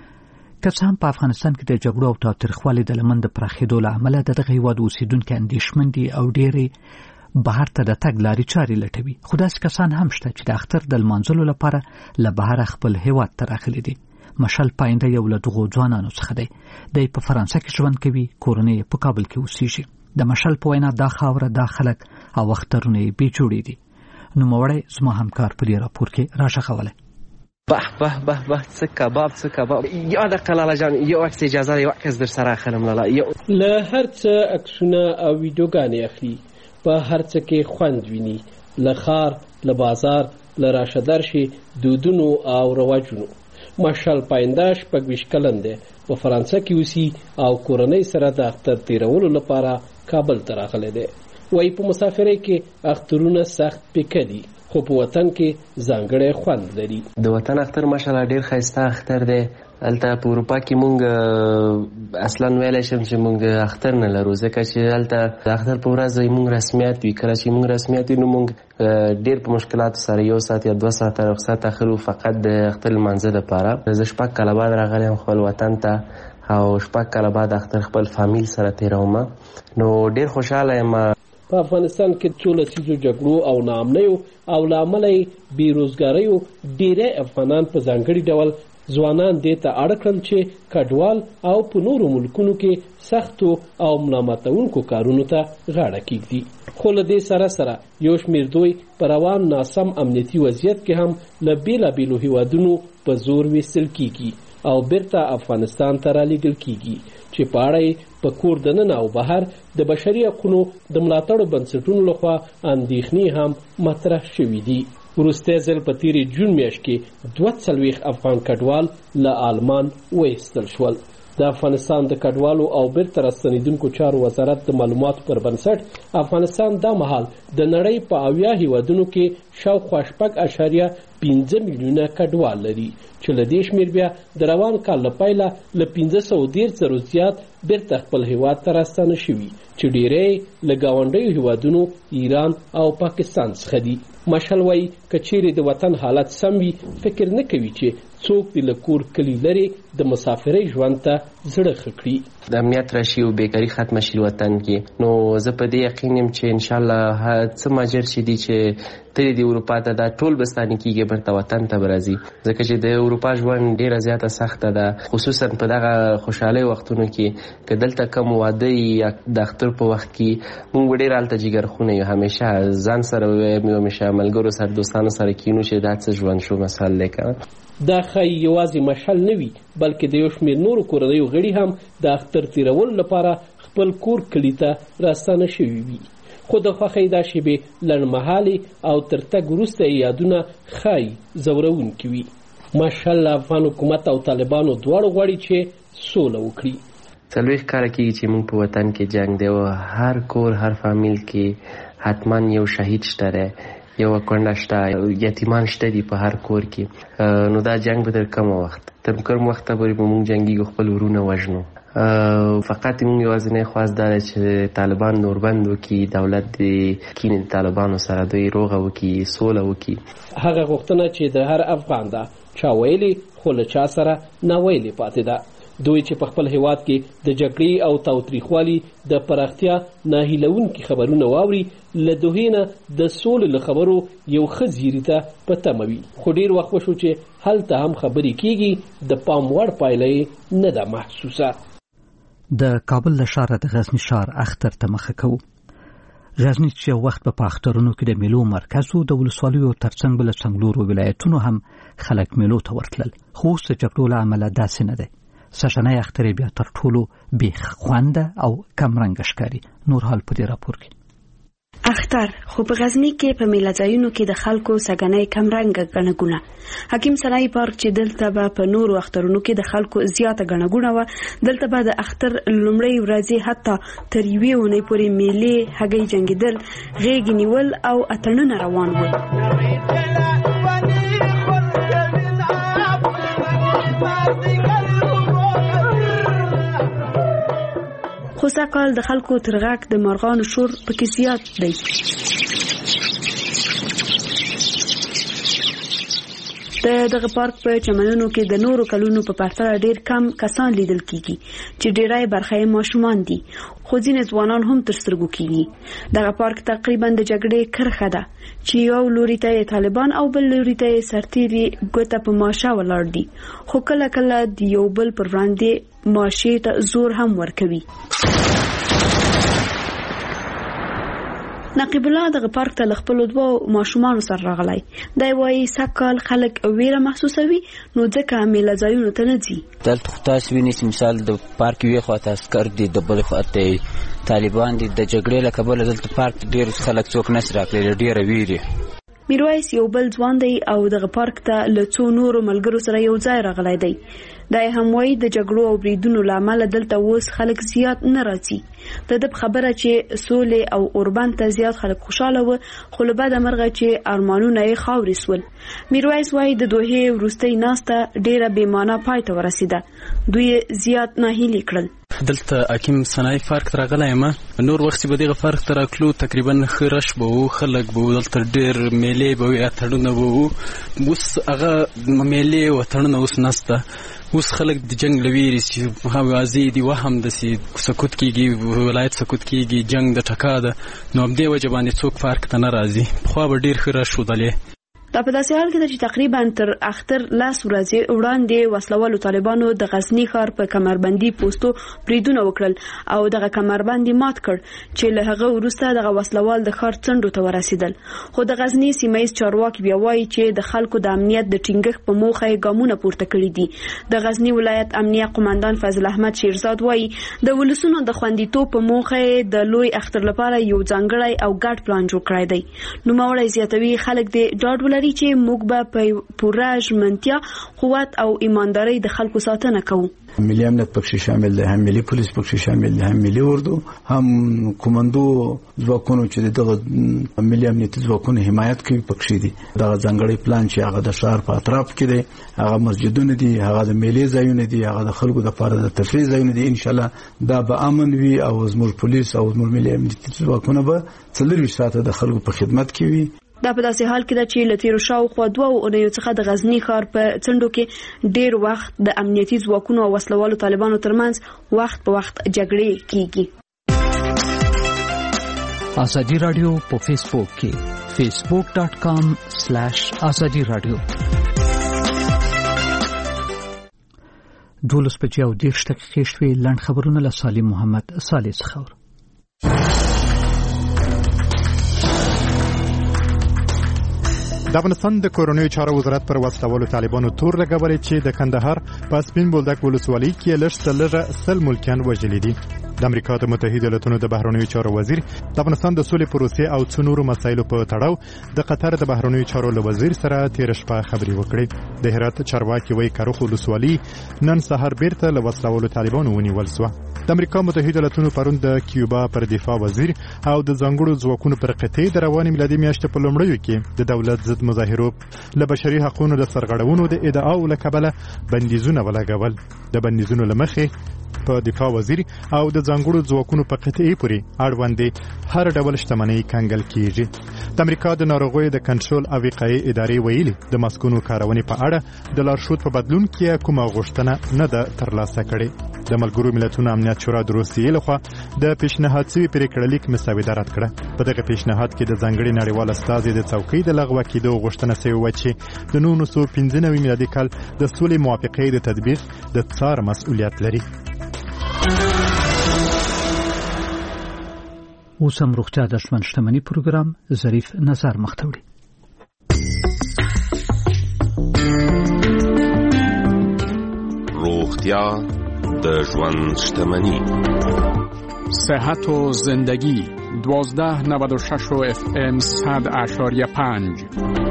که څه هم په افغانستان کې د جګړو او تاوتریخوالي د لمن د پراخېدو له امله د دغه هېواد اوسېدونکي اندېښمن دي او ډېرې بهر ته د تګ لارې چارې لټوي. خو داسې کسان هم شته چې د اختر د لمانځلو لپاره له بهره خپل هېواد ته راغلي دي. مشل پاینده یو له دغو ځوانانو څخه دی. دی په فرانسه کې ژوند کوي. کورنۍ یې په کابل کې اوسېږي. د مشل په وینا دا خاوره دا خلک او اخترونه یې بې جوړې دي. نوموړی زما همکار په دې راپور کې راښخولی. به به به به څه کباب څه کباب. یا دقیقه لاله جان یو عکس اجازه ده یو عکس در سره اخلم لاله. له هر څه عکسونه او ویډیوګانې اخلي. په هر څه کې خوند ویني. له ښار له بازار له راشه درشي دودونو او رواجونو. مشال پاینده شپږ ویشت کلن دی. په فرانسه کې اوسي او کورنۍ سره د اختر تیرولو لپاره کابل ته راغلی دی. وایي په مسافرۍ کې اخترونه سخت پیکه دي خو په وطن کې ځانګړی خوند لري. د وطن اختر ماشاءالله ډېر ښایسته اختر دی. هلته په اروپا کې مونږ اصلا ویلی شم چې مونږ اختر نه لرو ځکه چې هلته د اختر په ورځ مونږ رسمیات وي. کله چې مونږ رسمیات وي نو مونږ ډېر په مشکلاتو سره یو ساعت یا دوه ساعته رخصت اخلو فقط د اختر لمانځه دپاره. زه شپږ کاله بعد راغلی یم خپل وطن ته او شپږ کاله بعد اختر خپل فامیل سره تېروم نو ډېر خوشحاله یم. په افغانستان کې څو لسیزو جګړو او ناامنیو او له امله یې بېروزګاریو ډېری افغانان په ځانګړي ډول ځوانان دې ته اړ کړل چې کډوال او په نورو ملکونو کې سختو او ملامتونکو کارونو ته غاړه کېږدي. خو له دې سره سره یو شمېر دوی په روان ناسم امنیتي وضعیت کې هم له بېلابېلو هېوادونو په زور ویستل کېږي او بیرته افغانستان ته رالیږل کېږي چې په اړه یې په کور دننه او بهر د بشري حقونو د ملاتړو بنسټونو لخوا اندېښنې هم مطرح شوي دي. وروستی ځل په تېرې جون میاشت کې دوه څلوېښت افغان کډوال له آلمان وایستل شول. د افغانستان د کډوالو او بیرته راستنېدونکو چارو وزارت د معلوماتو پر بنسټ افغانستان دا مهال د نړۍ په اویا هېوادونو کې شاوخوا شپږ اعشاریه پنځه میلیونه کډوال لري چې له دې شمېر بیا د روان کال له پیله له پنځه سوه دېرش زرو زیات بیرته خپل هیواد ته راستانه شوي چې ډېری له ګاونډیو هیوادونو ایران او پاکستان څخه دي. مشل وایي که چیرې د وطن حالت سم وي فکر نه کوي چې څوک دې له کور کلي لرې د مسافرۍ ژوند ته زړه ښه کړي. د امنیت راشي او بیکاري ختمه شي وطن کې، نو زه په دې یقین یم چې انشاءالله څه ماجر چې دي چې تلې د اروپا ته دا ټول بستاني کېږي بیرته وطن ته به راځي، ځکه چې د اروپا ژوند ډېره زیاته سخته ده، خصوصا په دغه خوشحالۍ وختونو کې که دلته کم واده یا د اختر په وخت کې موږ به ډېر هلته جګرخونه یو، همیشه ځان سره ویم همیشه ملګرو سره دوستانو سره کینو چې دا څه ژوند شو مثال دی که دا ښایي یوازې مشل نه وي بلکې د یو شمېر نورو کورنیو غړي هم د اختر تېرولو لپاره خپل کور کلي ته راستانه شوي وي، خو د خوښۍ دا شېبې لنډمهالې او تر تګ وروسته یې یادونه ښایي ځورونکي وي. ماشاءالله افغان حکومت او طالبانو دواړو غواړي چې سوله وکړي. څلوېښت کاله کېږي چې موږ په وطن کې جنګ دی او هر کور هر فامیل کې حتما یو شهید شته دی، یو کونډه شته، یتیمان شته دي په هر کور کې، نو دا جنگ به تر کومه وخت تر کوم وخته پورې به موږ جنګېږو، خپل ورونه وژنو. فقط موږ یوازینی خواست دا دی چې طالبان نوربند وکړي، دولت د کینې د طالبانو سره دوی روغه وکړي، سوله وکړي. هغه غوښتنه چې د هر افغان ده چا ویلې خو له چا سره ناویلې پاتې ده. دوی چې په خپل هیواد کې د جګړې او تاوتریخوالي د پراختیا ناهیلونکي خبرونه واوري، له دوحې نه د سولې له خبرو یو ښه زیري ته په تمه وي، خو ډېر وخت وشو چې هلته هم خبرې کېږي، د پام وړ پایله یې نه ده محسوسه. د کابل له ښاره د غزني ښار اختر ته مخه کوو. غزني چې یو وخت په اخترونو کې د میلو مرکز و، د ولسوالیو ترڅنګ به له څلورو ولایتونو هم خلک میلو ته ورتلل، خو اوس د جګړو له امله داسې نه دی. سږنی اختر بیا تر ټولو بې خونده او کمرنګه ښکاري. نور حال په دې راپور کې. اختر خو په غزني کې په میله ځایونو کې د خلکو سږنی کمرنګه ګڼه ګوڼه. حکیم سرای پارک چې دلته به په نورو اخترونو کې د خلکو زیاته ګڼه ګوڼه وه، دلته به د اختر لومړۍ ورځې حتی تر یوې اونۍ پورې میلې، هګۍ جنګېدل، غېږې نیول او اتڼونه روان ول. خو سږکال د خلکو تر غږ د مرغانو شور پکې زیات دی. د دغه پارک په چمنونو کې د نورو کلونو په پرتله ډېر کم کسان لیدل کېږي چې ډېری برخه یې ماشومان دي، خو ځینې ځوانان هم تر سترګو کېږي. دغه پارک تقریبا د جګړې کرښه ده چې یو لوري ته یې طالبان او بل لوري ته یې سرتېري ګوته په ماشه ولاړ دي، خو کله کله د یو بل پر وړاندې ماشې ته زور هم ورکوي. نقیب الله دغه پارک ته له خپلو دوو ماشومانو سره راغلی. دی وایي سږکال خلک ویره محسوسوي، نو ځکه میله ځایونو ته نه ځي. دلته خو تاسو وینئ چې مثال د پارک یوې خواته عسکر دي، د بلې خواته طالبان دي. د جګړې له کبله دلته پارک ډېر خلک څوک نشي راتللی، ډېره ویرې. میرویس یو بل ځوان دی او دغه پارک ته له څو نورو ملګرو سره یو ځای راغلی دی. دا یې هم وایي د جګړو او بریدونو له امله دلته اوس خلک زیات نه راځي. د ده خبره چې سولې او اوربند ته زیات خلک خوشحاله وه، خو له بده مرغه چې ارمانونه یې خاورې سول. میرویس وایي د دوحې وروستۍ ناسته ډېره بې معنا پای ته ورسېده، دوی زیات ناهیلي کړل. دلته حکیم سنای پارک ته راغلی یم. نور وخت چې به دغه پارک ته راتلو تقریبا ښه رش به و، خلک به و، دلته ډېر میلې به وي، اتڼونه به و. اوس هغه میلې او اتڼونه اوس نسته. اوس خلک د جنګ له ویرې چې واضح دي، وهم داسې سکوت کېږي، ولایت سکوت کېږي، جنګ د ټکا ده، نو همدې وجه باندې څوک پارک ته نه راځي. پخوا به ډېر ښه رش ودلې. دا په داسې حال کې ده چې تقریبا تر اختر لس ورځې وړاندې وسلوالو طالبانو د غزني ښار په کمربندي پوستو بریدونه وکړل او دغه کمربند یې مات کړ چې له هغه وروسته دغه وسلوال د ښار څنډو ته ورسېدل. خو د غزني سیمه ییز چارواکي بیا وایي چې د خلکو د امنیت د ټینګښت په موخه یې ګامونه پورته کړي دي. د غزني ولایت امنیه قماندان فضل احمد شیرزاد وایي د ولسونو د خوندیتوب په موخه یې د لوی اختر لپاره یو ځانګړی او ګډ پلان جوړ کړی دی. نوموړی زیاتوي خلک د ډاډ لري چې موږ به په پوره ژمنتیا قوت او ایمانداري د خلکو ساتنه کوو. ملي امنیت پکې شامل دی، هم ملي پولیس پکې شامل دی، هم ملي اردو، هم کومندو ځواکونو چې دغه ملي امنیتي ځواکونو حمایت کوي پکې دي. دغه ځانګړی پلان چې هغه د ښار په اطراف کې دی، هغه مسجدونه دي، هغه د میلې ځایونه دي، هغه د خلکو د لپاره د تفریح ځایونه دي. ان شاء الله دا به امن وي او زموږ پولیس او زموږ ملي امنیتي ځواکونه به څلورویشت ساعته د خلکو په خدمت کې وي. دا په داسې حال کې ده چې له تیرو شاوخوا دوه اونیو څخه د غزني ښار په څنډو کې ډیر وخت د امنیتي ځواکونو او وسلوالو طالبانو ترمنځ وخت په وخت جګړې کیږي. ازادي رادیو په فیسبوک کې فیسبوک ډاٹ کام سلیش ازادي رادیو. دولس بجې او دېرش دقیقې شوې. لنډ خبرونه له سالم محمد صالح څخه. د افغانستان د کورنیو چارو وزارت پر وسلوالو طالبانو تور لګولې چې د کندهار په سپین بولدک ولسوالۍ کې لږ څه لږه سل ملکیان وژلي دي. د امریکا د متحده ایالاتونو د بهرنیو چارو وزیر د افغانستان د سولې پروسې او څو نورو مسایلو په تړاو د قطر د بهرنیو چارو له وزیر سره تیر شپه خبرې وکړې. د هرات چارواکي وایي کاروخ ولسوالۍ نن سهار بیرته له وسلوالو طالبانو ونیول شوه. د امریکا متحده ایالاتونو پرون د کیوبا پر دفاع وزیر او د ځانګړو ځواکونو پر قطعي د روانې میلادي میاشتې په لومړیو کې د دولت ضد مظاهرو له بشري حقوقو د سرغړونو د ادعاو له کبله بندیزونه ولګول. د بندیزونو له مخې په دفاع وزیر او د ځانګړو ځواکونو په قطعي پورې اړوندې هر ډول شتمنۍ کنګل کیږي. د امریکا د ناروغیو د کنټرول او وقایې ادارې ویلي د ماسکونو کارونې په اړه د لارښود په بدلون کې کومه غوښتنه نه ده ترلاسه کړې. د ملګرو ملتونو امنیت شورا د روسیې لخوا د پیشنهاد شوي پریکړه لیک مسودې رد کړه. په دغه پیشنهاد کې د ځانګړي نړیوال استازي د څوکۍ د لغوه کېدو غوښتنه شوې وه چې د نولس سوه پنځه نوي میلادي کال د سولې موافقې د تطبیق د څار مسؤلیت لري. اوس هم روغتیا د ژوند شتمني پروګرام ظریف نظر مخته وړي. روغتیا د ژوند شتمني. صحت و زندگی دوازده نود و شش و اف ام صد اشاریه پنج.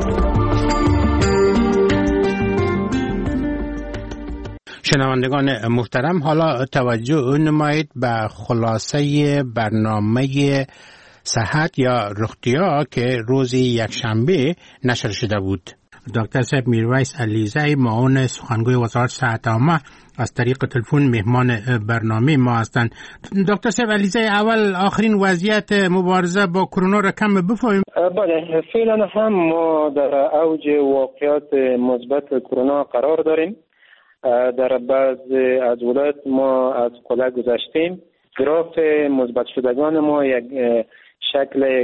شنوندگان محترم، حالا توجه نمایید به خلاصه برنامه صحت یا رختیا که روز یکشنبه نشر شده بود. دکتر صاحب میرویس علیزی معاون سخنگوی وزارت صحت عامه از طریق تلفن مهمان برنامه ما هستند. دکتر صاحب علیزی، اول آخرین وضعیت مبارزه با کرونا را کم بفهمیم. بله، فعلا هم ما در اوج واقعات مثبت کرونا قرار داریم. در بعضی از ولایات ما از قله گذشتیم. گراف مثبت شدگان ما یک شکل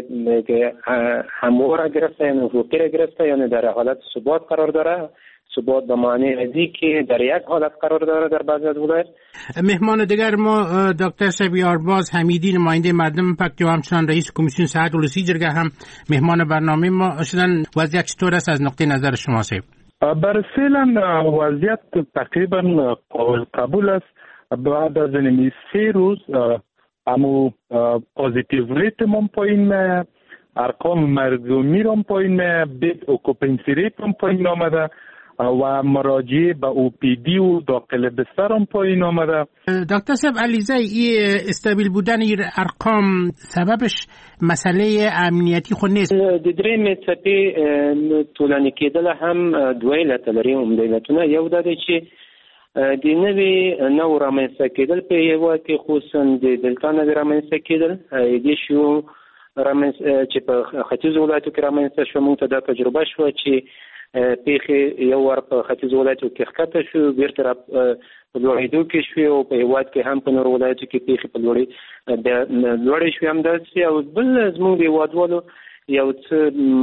هموار گرفته، یعنی افقی را گرفته، یعنی در حالت ثبات قرار داره. ثبات به معنی ازی که در یک حالت قرار داره در بعضی از ولایات. مهمان دیگر ما دکتر صاحب یارباز حمیدی، نماینده مردم پکتیا و همچنان رئیس کمیسیون صحت ولسی جرگه هم مهمان برنامه ما شدن. وضعیت چطور است از نقطه نظر شما صاحب؟ بر فعلا وضعیت تقریبا قابل قبول است. بعد از این سه روز امو پوزیتیو ریت هم پایین میه، ارقام مردمی هم پایین میه، بیت اوکوپنسی ریت هم پایین آمده و مراجعه به او پی دی و داخل بستر هم پایین آمده. دکتر صاحب علیزی، این استابیل بودن این ارقام سببش مسئله امنیتی خود نیست؟ د درې مڅپې ټولنې کېدل هم دوه علت لري. هم د علتونه یو دا دی چې د نوي نو رامنځته کېدل په هېواد کې خصوصا د دلتا نوي رامنځته کېدل دې شو چې په ختیځو ولایتو کې رامنځته شو. موږ ته دا تجربه شوه چې پیښې یو ور په ختیځو ولایتو کې ښکته شو، بیرته را په لوړېدو کې شوې او په هېواد کې هم په نورو ولایتو کې پیښې په لوړې شوې. همداسې او بل زموږ د هېوادوالو یو څه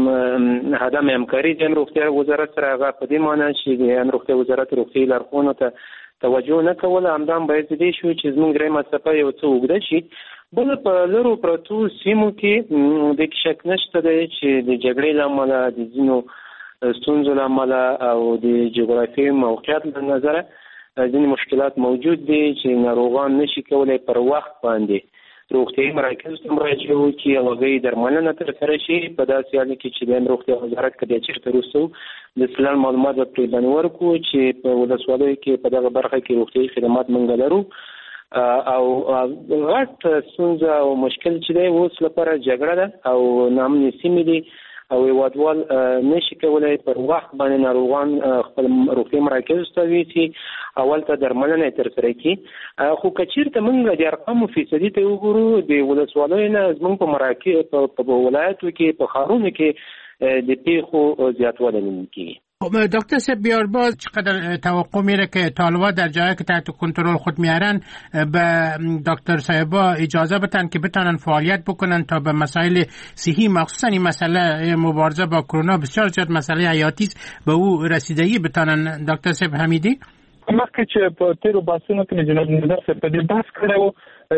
عدم همکاري د روغتیا وزارت سره، هغه په دې معنی چې د روغتیا وزارت روغتیایي لارښوونو ته توجه نه کوله. همدا هم باید دې شو چې زموږ درېیمه څپه یو څه اوږده شي. بل په لرو پرتو سیمو کې د کې شک نشته دی چې د جګړې له امله، د ځینو ستونزو له امله او د جغرافیایي موقعیت له نظره ځینې مشکلات موجود دي چې ناروغان نشي کولی پر وخت باندې روغتیایي مراکزو ته مراجعه وکړي او هغوی درملنه ترسره شي. په داسې حال کې چې د روغتیا وزارت که دی چېرته وروسته د سلال معلومات به پرې باندې ورکړو چې په ولسوالیو کې په دغه برخه کې روغتیایي خدمات موږ لرو او غټ ستونزه او مشکل چې دی اوس لپاره جګړه ده او ناامنې سیمې دي او هېوادوال نشي کولی پر وخت باندې ناروغان خپل روغتیایي مراکزو ته یوسي او هلته درملنه یې ترسره کړي. خو که چېرته موږ د ارقامو فیصدي ته وګورو د ولسوالیو نه زموږ په مراکز په ولایتو کې په ښارونو کې د پیښو زیاتوالی لیدل کېږي. دکتر صاحب بیارباز چقدر توقع میره که طالبان در جایی که تحت کنترل خود میارن به دکتر صاحبا اجازه بدن که بتونن فعالیت بکنن تا به مسائل صحی مخصوصا این مسئله مبارزه با کرونا بسیار زیاد مسئله حیاتی است به او رسیدگی بتونن. دکتر صاحب حمیدی مخکې چې په تیرو بحثونو کې جناب نظر صاحب په دې بحث کړی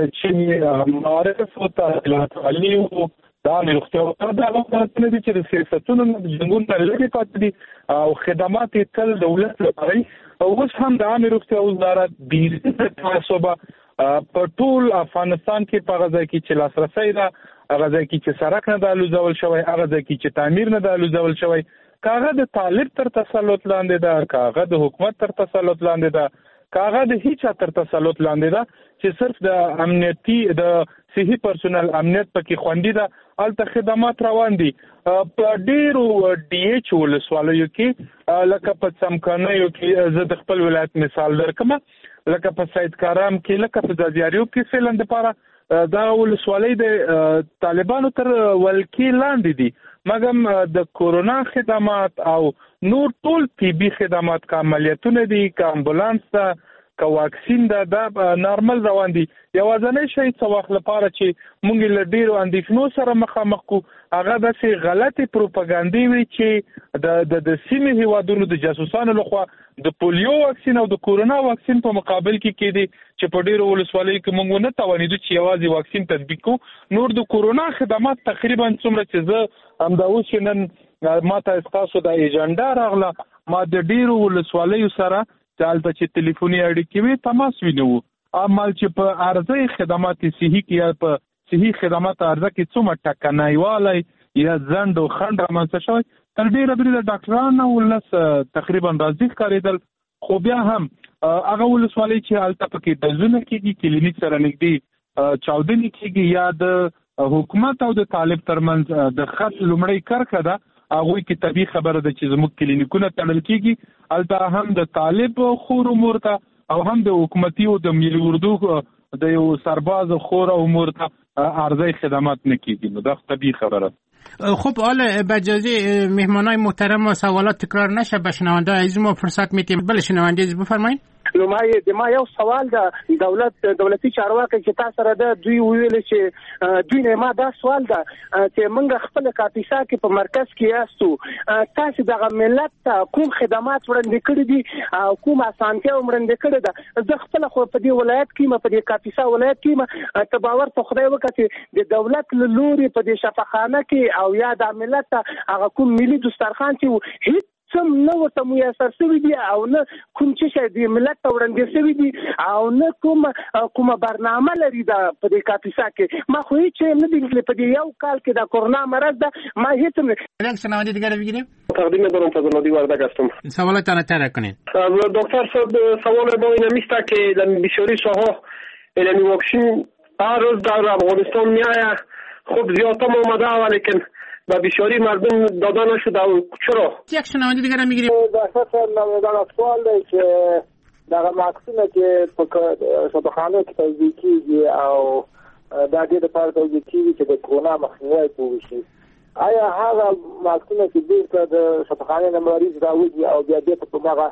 چې معارف او تعلیمي او دا روغتیا او تعلیم د دې چې د سیاستونو د جنګونو په لړ کې پاتې دي او خدمات تل دولت لپاره او اوس هم د عامه روغتیا وزارت د تاسوبه په ټول افغانستان کې په غځای کې چې لاسرسي ده غځای کې چې سړک نه د لوزول شوی غځای کې چې تعمیر نه د لوزول شوی کاغه د طالب تر تسلط لاندې ده کاغه د حکومت تر تسلط لاندې ده کاغه د هیڅ تر تسلط لاندې ده چې صرف د امنیتي د صحي پرسونل امنیت پکې خوندي ده الته خدمات روان دي. په ډیرو ډي ایچ ولسوالیو کې لکه په څمکنیو کې زه د خپل ولایت مثال درکم لکه په سید کارام کې لکه په ځاځیاریو کې فعلا لپاره دا ولسوالۍ د طالبانو تر ولکې لاندې دي مګم د کورونا خدمات او نور ټول طبي خدمات کا عملیاتونه دي کا امبولانس ده کا واکسین ده دا نارمل روان دي. یوازنی شی څه وخت لپاره چې مونږ له ډیرو اندېښنو سره مخامخ کو هغه داسې غلطي پروپاګاندا وی چې د د سیمې هیوادونو د جاسوسانو لخوا د پولیو واکسین او د کورونا واکسین په مقابل کې کېدي چې په ډیرو ولسوالیو کې مونږ نه توانیدو چې یوازې واکسین تطبیق کو. نور د کورونا خدمات تقریبا څومره چې زه همدا اوس نن ماته تاسو د ایجنډا راغله ما د ډیرو ولسوالیو سره چالت چې ټلیفوني اړیکې وي تماس وینو عمل چې په ارزي خدمات صحي کې یا په صحي خدمات ارزه کې څومره ټکنایواله یا زند او خند رامنځته شوی تر ډیره د ډاکټرانو ولس تقریبا راضي ښکارېدل. خو بیا هم هغه ولسوالۍ چې هلته پکې ډزونه کېږي کلینیک سره نږدې چاودنې کېږي یا د حکومت او د طالب ترمنځ د خط لومړی کرښه ده هغوی کې طبیعي خبره ده چې زموږ کلینیکونه تړل کېږي هلته هم د طالب خور امور ته او هم د حکومتي او د ملي اردو د یو سرباز خور امور ته ارزی خدمات نه کېږي نو دا طبیعي خبره. خب حالا به اجازه مهمانای محترم و سوالات تکرار نشه به شنونده عزیز ما فرصت میتیم. بله شنونده عزیز بفرمایید. نو ما د ما یو سوال د دولت دولتي چارواکي چې تاسو سره د دوی ویل چې دوی نه ما دا سوال ده چې موږ خپل کاپیسا کې په مرکز کې یاستو تاسو دغه ملت ته کوم خدمات وړاندې کړی دي او کوم اسانتیا وړاندې کړی ده زه خپل خو په دې ولایت کې ما په دې کاپیسا ولایت کې ما تباور په خدای وکړي د دولت لوري په دې شفاخانه کې او یا د ملت ته هغه کوم ملي دسترخوان چې هیڅ سم نو ورته میسر شوی دی او نه کوم چې د ملت ته وړاندې شوی دی او نه کوم کومه برنامه لري د په دې کاپیسا کې ما خو هیڅ نه دی په دې یو کال کې د کورونا مرض ده ما هیڅ نه یک سنوادی دیگر بگیریم. تقدیم دارم فضل نادی وردک هستم. سوالتان تر کنید. دکتر صاحب سوال ما این است که در بسیاری ساحات علمی واکسین هر روز در افغانستان میآید خب زیادتر آمده ولیکن و بسیاری مردم داده نشده و چرا؟ یک شنونده دیگر هم میگیریم. در خصوص نمودن سوال دی که در مقصونه که شبخانه که توضیح کیږي او دا دې لپاره توضیح کیږي چې د کرونا مخنیوی وشي آیا هغه مقصونه چې بیرته د شبخانه نه مریض راوځي او بیا دې په هغه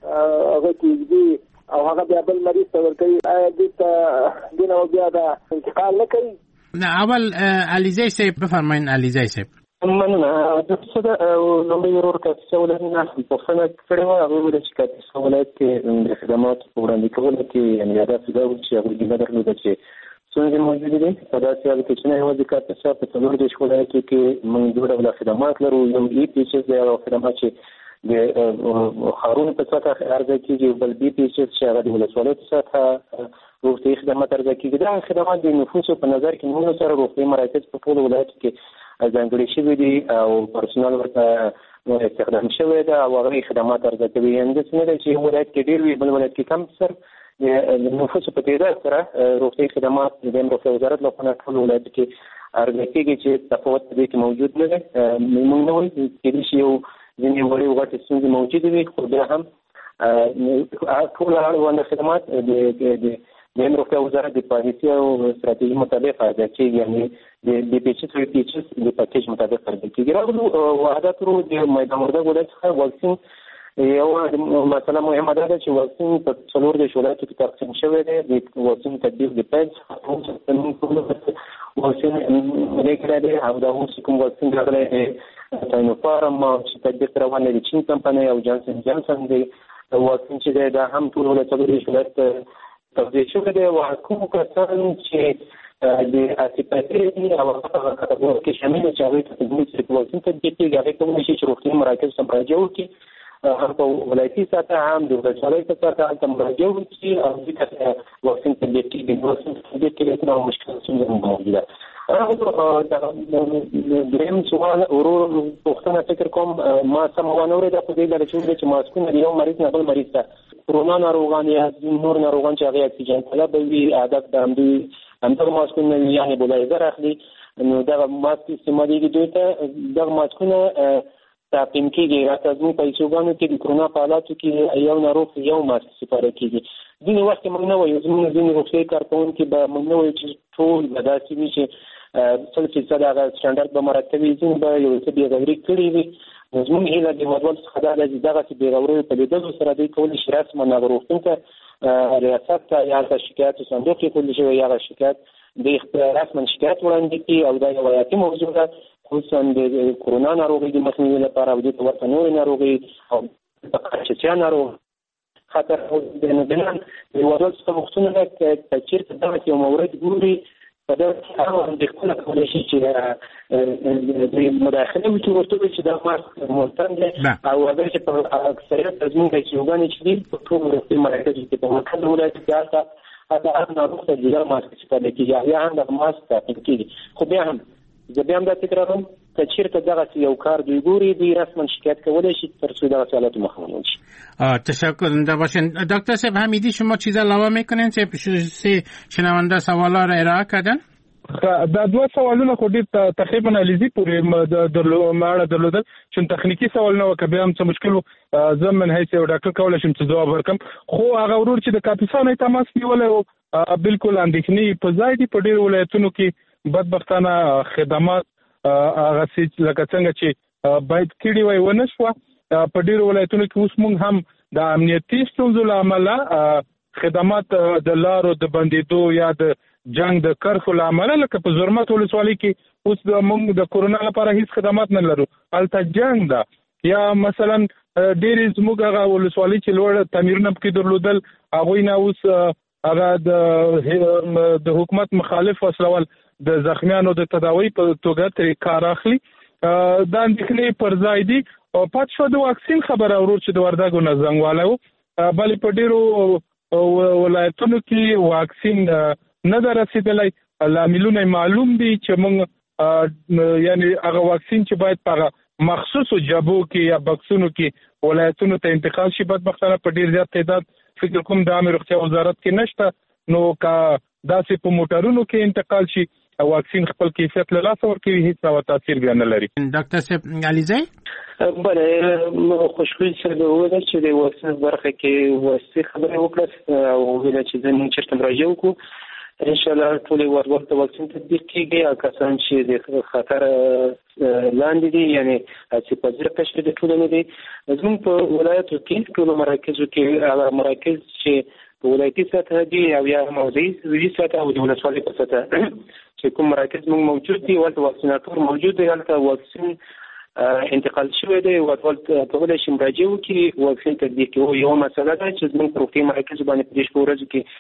هغه کېږي او هغه بیا بل مریض ته ورکوي آیا دې ته دې نو بیا دا انتقال نه کوي؟ نه اول علیزی صاحب بفرمایید. علیزی صاحب مننه د څه د لومړی ورور کاپیسا ولایت نه پوښتنه کړې وه هغوی ویل چې کاپیسا ولایت کې د خدماتو په وړاندې کولو کې یعنې هدف دا و چې هغوی ګیله درلوده چې ستونزې موجودې دي په داسې حال کې چې نه یوازې کاپیسا په څلور دېرش ولایتو کې موږ دوه ډوله خدمات لرو یو ای پی ایچ اس دی هغه خدمات چې د خارونو په سطح عرضه کیږي، بل بي پی ایس چې هغه د ولسوالۍ په سطح روغتیايي خدمات عرضه کیږي. دا خدمات د نفوسو په نظر کې موږ سره روغتیايي مراکز په ټول ولایت کې ځانګړي شوي دي او پرسونل ورته استخدام شوی ده او هغه خدمات عرضه کوي. یعنې داسې نه ده چې یو ولایت کې ډېر وي بل ولایت کې کم. سر د نفوسو په تعداد سره روغتیايي خدمات د روغتیا وزارت لخوا ټول ولایت کې عرضه کیږي چې تفاوت په دې کې موجود نه دی. موږ نه وایو کېدای شي یو ځینې وړې غټې ستونزې موجودې وي، خو بیا هم ټول اړوند خدمات د د روغتیا وزارت د پالیسي او ستراتیژي مطابق عرضه کیږي، یعنې د پیچیز او پیچیز د پاکیج مطابق عرضه کیږي. راغلو وحدت رو د میدان وردګ ولایت څخه واکسین یو مسله مهمه ده چې واکسین په څلور دېرش ولایتو کې تقسیم شوی دی. د واکسین تطبیق د پیل څخه واکسین لګړی دی او دا اوس کوم واکسین راغلی دی ساینوفارم چې تطبیق روان دی د چین کمپنۍ او جانسن جانسن دی واکسین چې دی دا هم ټول ولایت څلور دېرش ولایت توضیح شوی دی. او کوم کسان چې د اسیپاتي او هغه کټګوري کې شامل دي چې هغوی ته د موږ واکسین تطبیق کېږي، هغوی کولی شي چې روغتیايي مراکز ته مراجعه وکړي، هم په ولایتي سطح هم د ولسوالۍ په سطح هلته مراجعه وکړي او دې ته واکسین تطبیق کېږي. واکسین تطبیق کې کومه مشکل ستونزه موجوده. دریم سوال ورور پوښتنه فکر کوم ما سم ونه اورېده په دې ډول چې ماسکونه د یو مریض نه بل مریض ته کرونا ناروغان یا نور ناروغان چې هغه اکسیجن طلب وي عادت د همدوی همدغه ماسکونه یعنې بلایزر اخلي نو دغه ماسک استعمالېږي دوی ته دغه ماسکونه تعقیم کېږي. راته زموږ په ایسوګانو کې د کرونا په حالاتو کې یو ناروغ یو ماسک سپاره کېږي. ځینې وخت موږ نه وایو زموږ ځینې روغتیايي کارکوونکي به موږ نه وایو چې ټول به داسې وي چې سل فیصد هغه سټنډرډ به مراعات وي، ځینې به یو څه بېغوري کړي وي. نو زموږ هیله د هېوادوالو څخه دا ده چې دغسې بېغورۍ په لیدلو سره دوی کولی شي رسما هغه روغتون ته ریاست ته یا هلته شکایت صندوق ایښودل شوی یا هغه شکایت دوی رسما شکایت وړاندې کړي او دا یو حیاتي موضوع ده خصوصا د کرونا ناروغۍ د مخنیوي لپاره او دې ته ورته نورې ناروغۍ او قرچچیا ناروغ خطر نو بنان د هېوادوالو څخه غوښتنه ده که چېرته دغسې یو مورد ګوري په دغه کې هغه اندېښنه کولی شي چې د مداخلې وکړي ورته ووایي چې دا ماسک ملتن دی او اگر چې په اکثریت زموږ ایسیوګانې چې دي په ټولو روغتیايي مراکزو کې په مرکز ولایت کې هلته هلته هر ناروغ ته جلا ماسک استفاده کېږي یا هم دغه ماسک تعقیب کېږي. خو بیا هم زه بیا هم دا تکراروم که چېرته دغسې یو کار دوی ګوري دوی رسما شکایت کولی شي تر څو دغسې حالاتو مخه ونیول شي. تشکر زنده باشین. دکتر صاحب حمیدی شما چیز علاوه میکنین که سه شنونده سوالا را ارائه کردن؟ دا دوه سوالونه خو ډېر تقریبا علیزي پورې ماړه درلودل چې تخنیکي سوالونه وکړه بیا هم څه مشکل و زه من حیث یو ډاکټر کولی شم چې ځواب ورکړم. خو هغه ورور چې د کاپیسا نه یې تماس نیولی و بلکل اندېښنې په ځای دي. په ډېرو ولایتونو کې بدبختانه خدمات هغسې لکه څنګه چې باید کړي وای ونه شوه. په ډېرو ولایتونو کې اوس موږ هم د امنیتي ستونزو له امله خدمات د لارو د بندېدو یا د جنگ د کرفو له امله لکه په زرمت ولسوالۍ کې اوس د موږ د کورونا لپاره هیڅ خدمات نه لرو، هلته جنگ ده. یا مثلا ډېرې زموږ هغه ولسوالۍ چې لوړ تعمیرونه پکې درلودل هغوی نه اوس هغه د حکومت مخالف وسلوال د زخمیانو د تداوی په توګه ترې کار اخلي. دا اندېښنې پر ځای دي. پاتې شوه د واکسین خبره ورور چې د وردګو نه زنګ والی و، بلې په ډېرو ولایتونو کې واکسین نه ده رسېدلی. لاملونه معلوم دي چې موږ یعنی هغه واکسین چې باید په هغه مخصوصو جبو کې یا بکسونو کې ولایتونو ته انتقال شي بدبختانه په ډېر زیات تعداد فکر کوم د عامې روغتیا وزارت کې نشته. نو که داسې په موټرونو کې انتقال شي واکسین خپل کیفیت له لاسه ورکوي هیڅ ډول تاثیر بیا نه لري. ډاکټر صاحب علیزی بله خوشبویي سره وویل چې د واکسین برخه کې واسطې خبرې وکړه او وویل چې زه موږ چېرته مراجعه وکړو. انشاءالله ټول هېوادوالو ته واکسین تطبیق کېږي او کسان چې د خطر لاندې دي یعنې هڅې پذیره قشر د ټولنې دي. زموږ په ولایتو کې ټولو مراکزو کې هغه مراکز چې په ولایتي سطح دي او یا موضعي سطح او د ولسوالۍ په سطح چې کوم مراکز موږ موجود دي هلته واکسیناتور موجود دی، هلته واکسین انتقال شوی دی. هېوادوال کولی شي مراجعه وکړي واکسین تطبیق کړي. یوه مسله ده چې زموږ په روغتیايي مراکزو باندې په دې شپو ورځو کې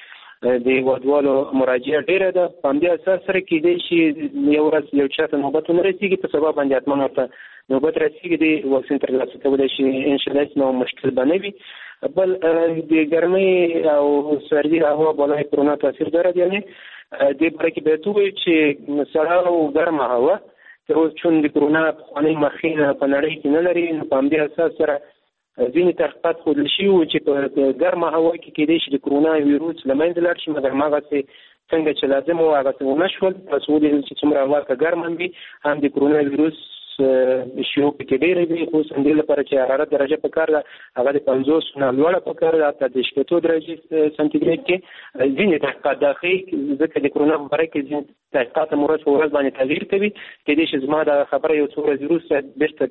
د هیوادوالو مراجعه ډیره ده. په همدې اساس سره کېدای شي یو ورځ یو چا ته نوبت ونه رسېږي، په سبا باندې حتما ورته نوبت رسېږي د واکسین ترلاسه کولی شي. انشاءالله هېڅ نوع مشکل به نه وي. بل د ګرمۍ او سردي هوا بالای کرونا تاثیر دارد. یعنی دې باره کې باید ووایو چې سړه او ګرمه هوا تر اوس چون د کرونا پخوانۍ مخینه په نړۍ کې نه لري، نو په همدې اساس سره ځینې تحقیقات ښودل شوي وو چې په ګرمه هوا کې کېدای شي د کرونا ویروس له منځه لاړ شي، مګر هماغسې څنګه چې لازم وو هغسې ونه شول. پس ولیدل چې څومره هوا که ګرمه وي هم د کرونا ویروس شیوع پکې ډېرې وي، خصوصا دې لپاره چې حرارت درجه پکار ده هغه د پنځوس نه لوړه پکار ده، حتی د شپېتو درجې سانتیګریډ کې. ځینې تحقیقات دا ښیي ځکه د کرونا په باره کې ځینې تحقیقات هم ورځ په ورځ باندې تغییر کوي. کېدای شي زما دا خبره یو څو ورځې وروسته بېرته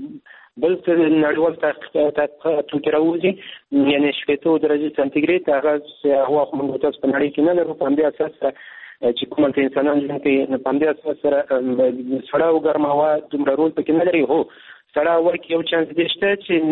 بل نړیوال تحقیقاتو کې راوځي، یعنې شپېتو درجې سانتیګریډ هغه هوا خو موږ تاسو په نړۍ کې نه لرو. په همدې اساس سره چې کوم ته انسانان ژوند کوي، په همدې اساس سره سړه او ګرمه هوا دومره رول پکې نه لري. هو سړه هوا کې یو چانس دی شته چې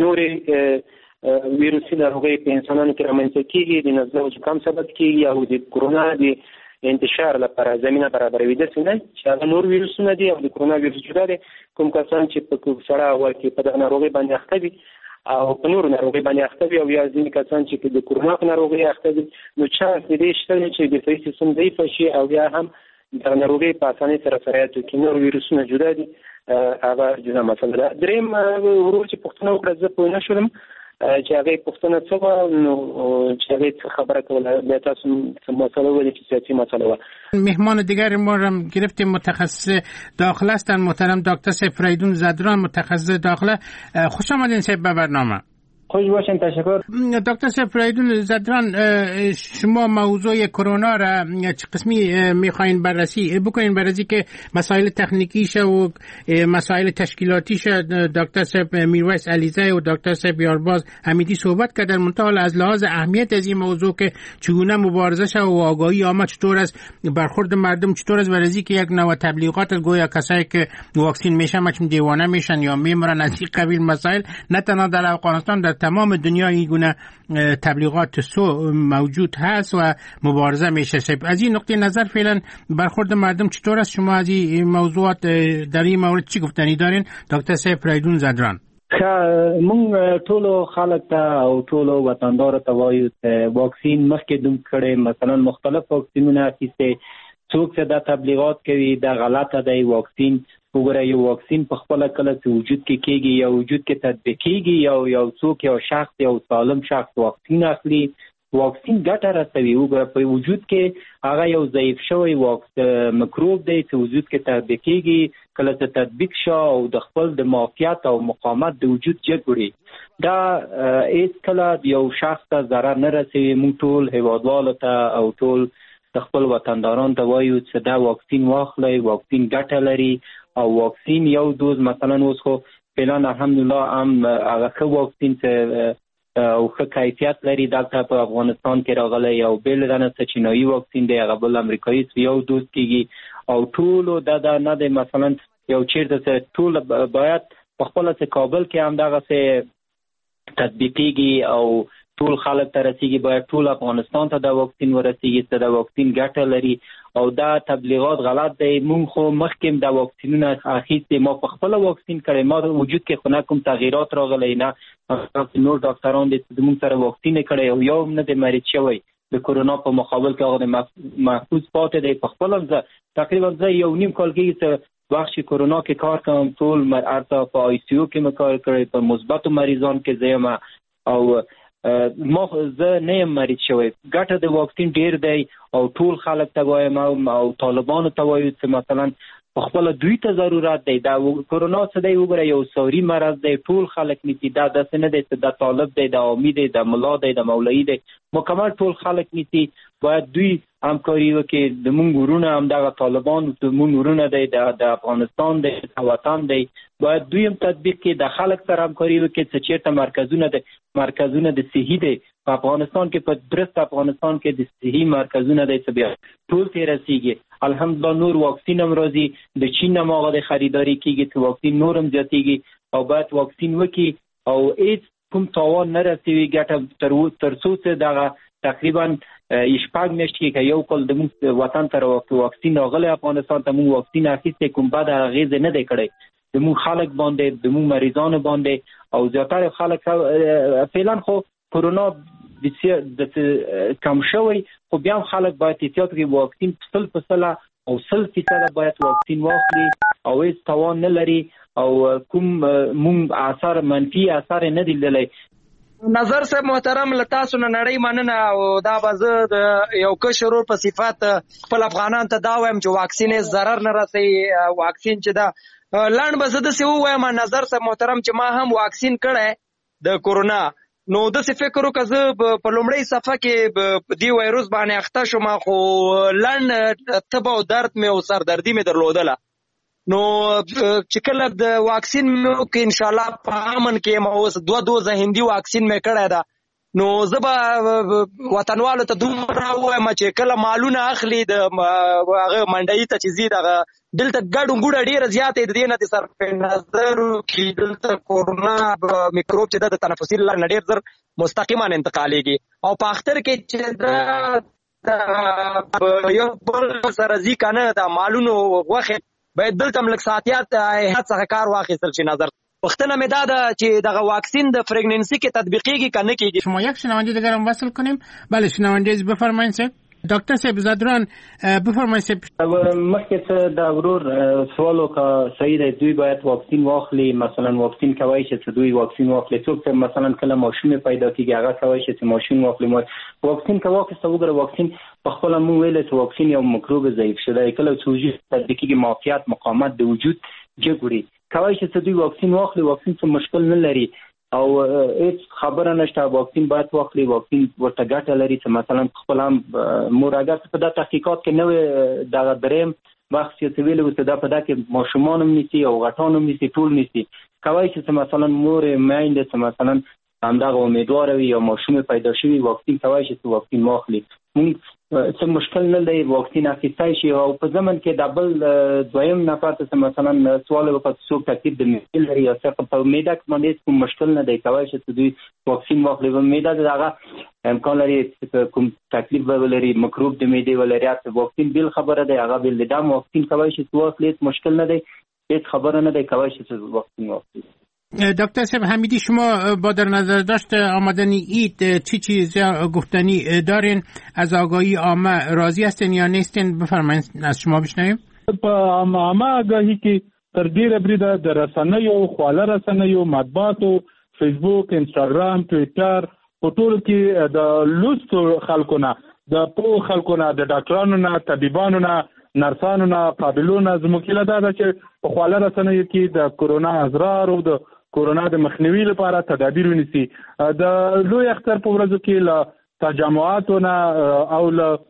نورې ویروسي ناروغۍ په انسانانو کې رامنځته کېږي، د نزله او زکام سبب کېږي او د کرونا د انتشار لپاره زمینه برابروي. داسې نه چې هغه نور ویروسونه دي او د کرونا ویروس جدا دی. کوم کسان چې په سړه هوا کې په دغه ناروغۍ باندې اخته دي او په نورو ناروغۍ باندې اخته وي، او یا ځینې کسان چې د کرونا په ناروغۍ اخته دي، نو چانس د دې شته دی چې دفاعي سیستم ضعیفه شي او یا هم دغه ناروغۍ په اسانۍ سره سرایت وکړي. نور ویروسونه جدا دي، هغه جدا مسله ده. درېیم ورور چې پوښتنه وکړه زه پوه نه شولم چې هغې پوښتنه څه وه، نو چې هغې څه خبره کوله، بیا تاسو مسئله ویلې چې سیاسي مسئله وه. مهمان دیگر ما را گرفتیم متخصص داخله هستند محترم دکتر سیف فریدون زدران، متخصص داخله. خوش آمدین سیف به برنامه. خوش باشین، تشکر. دکتر سیف فریدون زدران، شما موضوع کرونا را چه قسمی میخواین بررسی بکنین؟ بررسی که مسائل تکنیکیش و مسائل تشکیلاتیش دکتر سیف میرویس علیزی و دکتر سیف یارباز حمیدی صحبت کردن. منتها از لحاظ اهمیت از این موضوع که چگونه مبارزه و آگاهی عامه چطور است، برخورد مردم چطور است، بررسی که یک نوع تبلیغات گویا کسایی که واکسین میشن مچم دیوانه میشن یا میمرن از این قبیل مسائل، نه تنها در افغانستان، در تمام دنیا این گونه تبلیغات سو موجود هست و مبارزه میشه. از این نقطه نظر فعلا برخورد مردم چطور است؟ شما از این موضوعات در این مورد چی گفتنی دارین دکتر سیف فریدون زدران؟ مونږ ټولو خلک ته او ټولو وطندارو ته وایو چې واکسین مخکې دوم کړي، مثلا مختلف واکسینونه اخیستي. څوک چې دا تبلیغات کوي دا غلطه دی. واکسین وګوره، یو واکسین په خپل کله چې وجود کې کېږي یا وجود کې تطبیق کېږي، یو یو څوک یو شخص یو سالم شخص واکسین اخلي، واکسین ګټه رسوي. وګوره په وجود کې هغه یو ضعیف شوی مکروب دی چې وجود کې تطبیق کېږي، کله چې تطبیق شو او د خپل د معافیت او مقاومت د وجود جګړې دا هیڅ کله یو شخص ته ضرر نه رسوي. موږ ټول هیوادوالو ته او ټول د خپل وطنداران ته وایو چې دا واکسین واخلئ، واکسین ګټه لري. او واکسین یو دوز مثلا اوس خو فعلا الحمدلله هم هغه ښه واکسین چې او ښه کیفیت لري دلته په افغانستان کې راغلی، او بل دنه چې چینایي واکسین دی هغه بل امریکایي یو دوز کېږي. او ټولو دا دا نه دی مثلا یو چیرته چې ټول باید په خپله چې کابل کې هم دغسې تطبیقېږي او ټول خلک ته رسیږي، باید ټول افغانستان ته دا واکسین ورسیږي چې دا واکسین ګټه لري. او دا تبلیغات غلط دی. مونږ خو مخکې دا واکسینونه اخیستي، ما په خپل واکسین کړی، ما وجود کې خو نه کوم تغییرات راغلی، نه نور ډاکټران دي چې موږ سره واکسین کړی او یو نه دی مریض شوی د کرونا په مقابل کې هغه محفوظ پاتې دی. په خپل ځای تقریبا زه یو نیم کال کېږي چې بخش کرونا کې کار کوم، ټول ارته په آی سی یو کې مې کار کړی، په مثبتو مریضان کې زه یم او ما زه نه یم مریض شوی. ګټه د واکسین ډیر دی او ټول خلک ته وایم او طالبانو ته وایو چې مثلا په خپل دوی ته ضرورت دی. دا کرونا څه دی وګوره، یو ساری مرض دی، ټول خلک نیسي. دا داسې نه دی چې دا طالب دی، دا عامي دی، دا ملا دی، دا مولوي دی، مکمل ټول خلک نیسي. باید دوی همکاري وکړي. د مونږ ورونه همدغه طالبان د مونږ ورونه دی، د افغانستان دی، د وطن دی، باید دوی هم تطبیق کړي، د خلک سره همکاري وکړي چې چېرته مرکزونه دی مرکزونه د صحي دی په افغانستان کې، په درست افغانستان کې د صحي مرکزونه دی چې بیا ټول ته رسیږي. الحمدلله نور واکسین هم راځي، د چین هم هغه د خریداري کېږي چې واکسین نور هم زیاتېږي او باید واکسین وکړي او هېڅ کوم تاوان نه رسوي ګټه تر تر څو چې دغه تقریبا شپږ میاشتې کې یو کال د موږ وطن ته واکسین راغلی افغانستان ته موږ واکسین اخیستی کوم بد اغېز نه دی کړی د موږ خلک باندې د موږ مریضانو باندې او زیاتره خلک فعلا خو کرونا بسیار کم شوی خو بیا خلک باید احتیاط وکړي واکسین سل په سله او سل فیصده باید واکسین واخلي او هیڅ توان نه لري او کوم موږ اثر منفي اثر نه دی لیدلی. نظر صاحب محترم له تاسو نه نړۍ مننه او دا به زه د یو کشر ورور په صفت خپل افغانان ته دا وایم چې واکسین یې ضرر نه رسوي. واکسین چې دا لاند به زه داسې ووایم نظر صاحب محترم چې ما هم واکسین کړی د کورونا نو داسې فکر وکړه زه په لومړۍ صفحه کې په دې وایروس باندې اخته شوم خو لنډ تبه او درد مې او سردردي مې درلودله نو چې کله د واکسین مې وکړې انشاءالله په امن کې یم اوس دوه دوزه هندي واکسین مې کړی ده نو زه به وطنوالو ته دومره ووایم چې کله مالونه اخلي د هغه منډیي ته چې ځي دغه دلته ګډو ګوډه ډېره زیاته د دې نه د صرف نظر کې دلته کورونا میکروب چې د تنفسي لارې نه ډېر زر مستقیما انتقالېږي او په اختر کې چې د یو بل سره ځي که نه د مالونو غوښې باید دلته هم لږ ساعتیات هیات څخه کار واخیستل شي. نظر پختنه می داده چې دغه واکسین د پرگننسی که تطبیقیږي که نه کیږي. شما یک شنونده دیگر هم وصل کنیم. بله شنونده بفرمایید صاحب. دکتر صاحب زادران بفرمایید صاحب. مخکې څه د ورور سوال وکړه صحیح دی دوی باید واکسین واخلي مثلا واکسین کوي چې دوی واکسین واخلي څوک چې مثلا کله ماشوم پیدا کیږي هغه کوي چې ماشوم واخلي واکسین کوي واکسین وګړه واکسین په خپل مو ویل چې واکسین یو میکروب ضعیف شده کله چې وجود تطبیقي معافیت مقاومت د وجود جوړي کوي چې دوی واکسین واخلي واکسین څه مشکل نه لري او هیڅ خبره نشته واکسین باید واخلي واکسین ورته ګټه لري چې مثلا خپل هم مور اگر په دا تحقیقات کې نوې دغه دریم وخت چې ویل وته دا په دا کې ماشومان هم نيسي او غټان هم نيسي ټول نيسي کوي چې مثلا مور مایند چې مثلا همدغه امیدوار وي او ماشوم پیدا شوی واکسین کوي چې واکسین واخلي موږ څه مشکل نه دی واکسین اخیستای شي او په ځمن کې دبل دویم نفر ته مثلا سوال وکړ څوک تکلیف د میل لري او څه په میدا کې باندې کوم مشکل نه دی کوي چې دوی واکسین واخلي و میدا دغه امکان لري کوم تکلیف ولري مکروب د میدې ولري واکسین بل خبره دی هغه بل د واکسین کوي چې واخلي مشکل نه دی هیڅ خبره نه دی کوي چې واکسین واخلي. دکتر صاحب حمیدی شما با در نظر داشت آمدن عید چی چیز گفتنی دارین از آگاهی عامه راضی هستین یا نیستین بفرمایید از شما بشنویم. په عامه آگاهی کې تر ډیره بریده د رسنیو خواله رسنیو مطبوعاتو فیسبوک انستاګرام ټویټر په ټول کې د لوستو خلکو نه د پو خلکو نه د ډاکټرانو نه طبيبانو نه نرسانو نه قابلونه زموږ له دا چې په خواله رسنیو کې د کورونا اضرار او د کورونا د مخنیوي لپاره تدابیر ونیسي. د لوی اختر په ورځو کې له تجمعاتو نه او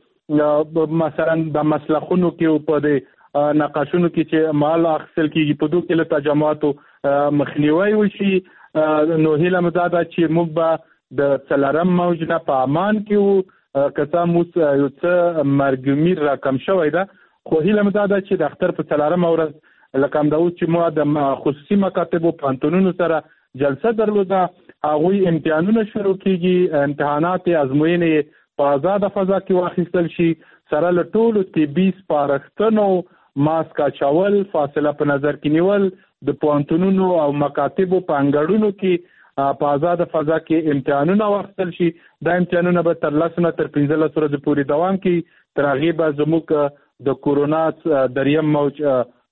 له مثلا د مسلخونو کې په د نقاشونو کې چې مال اخیستل کېږي په دوه کې له تجمعاتو مخنیوي وشي نو هیله مو دا ده چې موږ به د څلورم موج نه په امان کې وو که څه مو یو څه مرګ را کم شوی ده خو هیله مو دا ده چې د اختر په څلورم ورځ لکه هم دا اوس چې مو د خصوصي مکاتبو پوهنتونونو سره جلسه درلوده هغوی امتحانونه شروع کیږي امتحانات ازموینې په آزاده فضا کې واخیستل شي سره له ټولو طبي سپارښتنو ماسک اچول فاصله په نظر کې نیول د پوهنتونونو او مکاتبو په انګړونو کې په آزاده فضا کې امتحانونه واخیستل شي دا امتحانونه به تر لس نه تر پنځلس ورځې پورې دوام کوي تر هغې به زموږ د کورونا دریم موج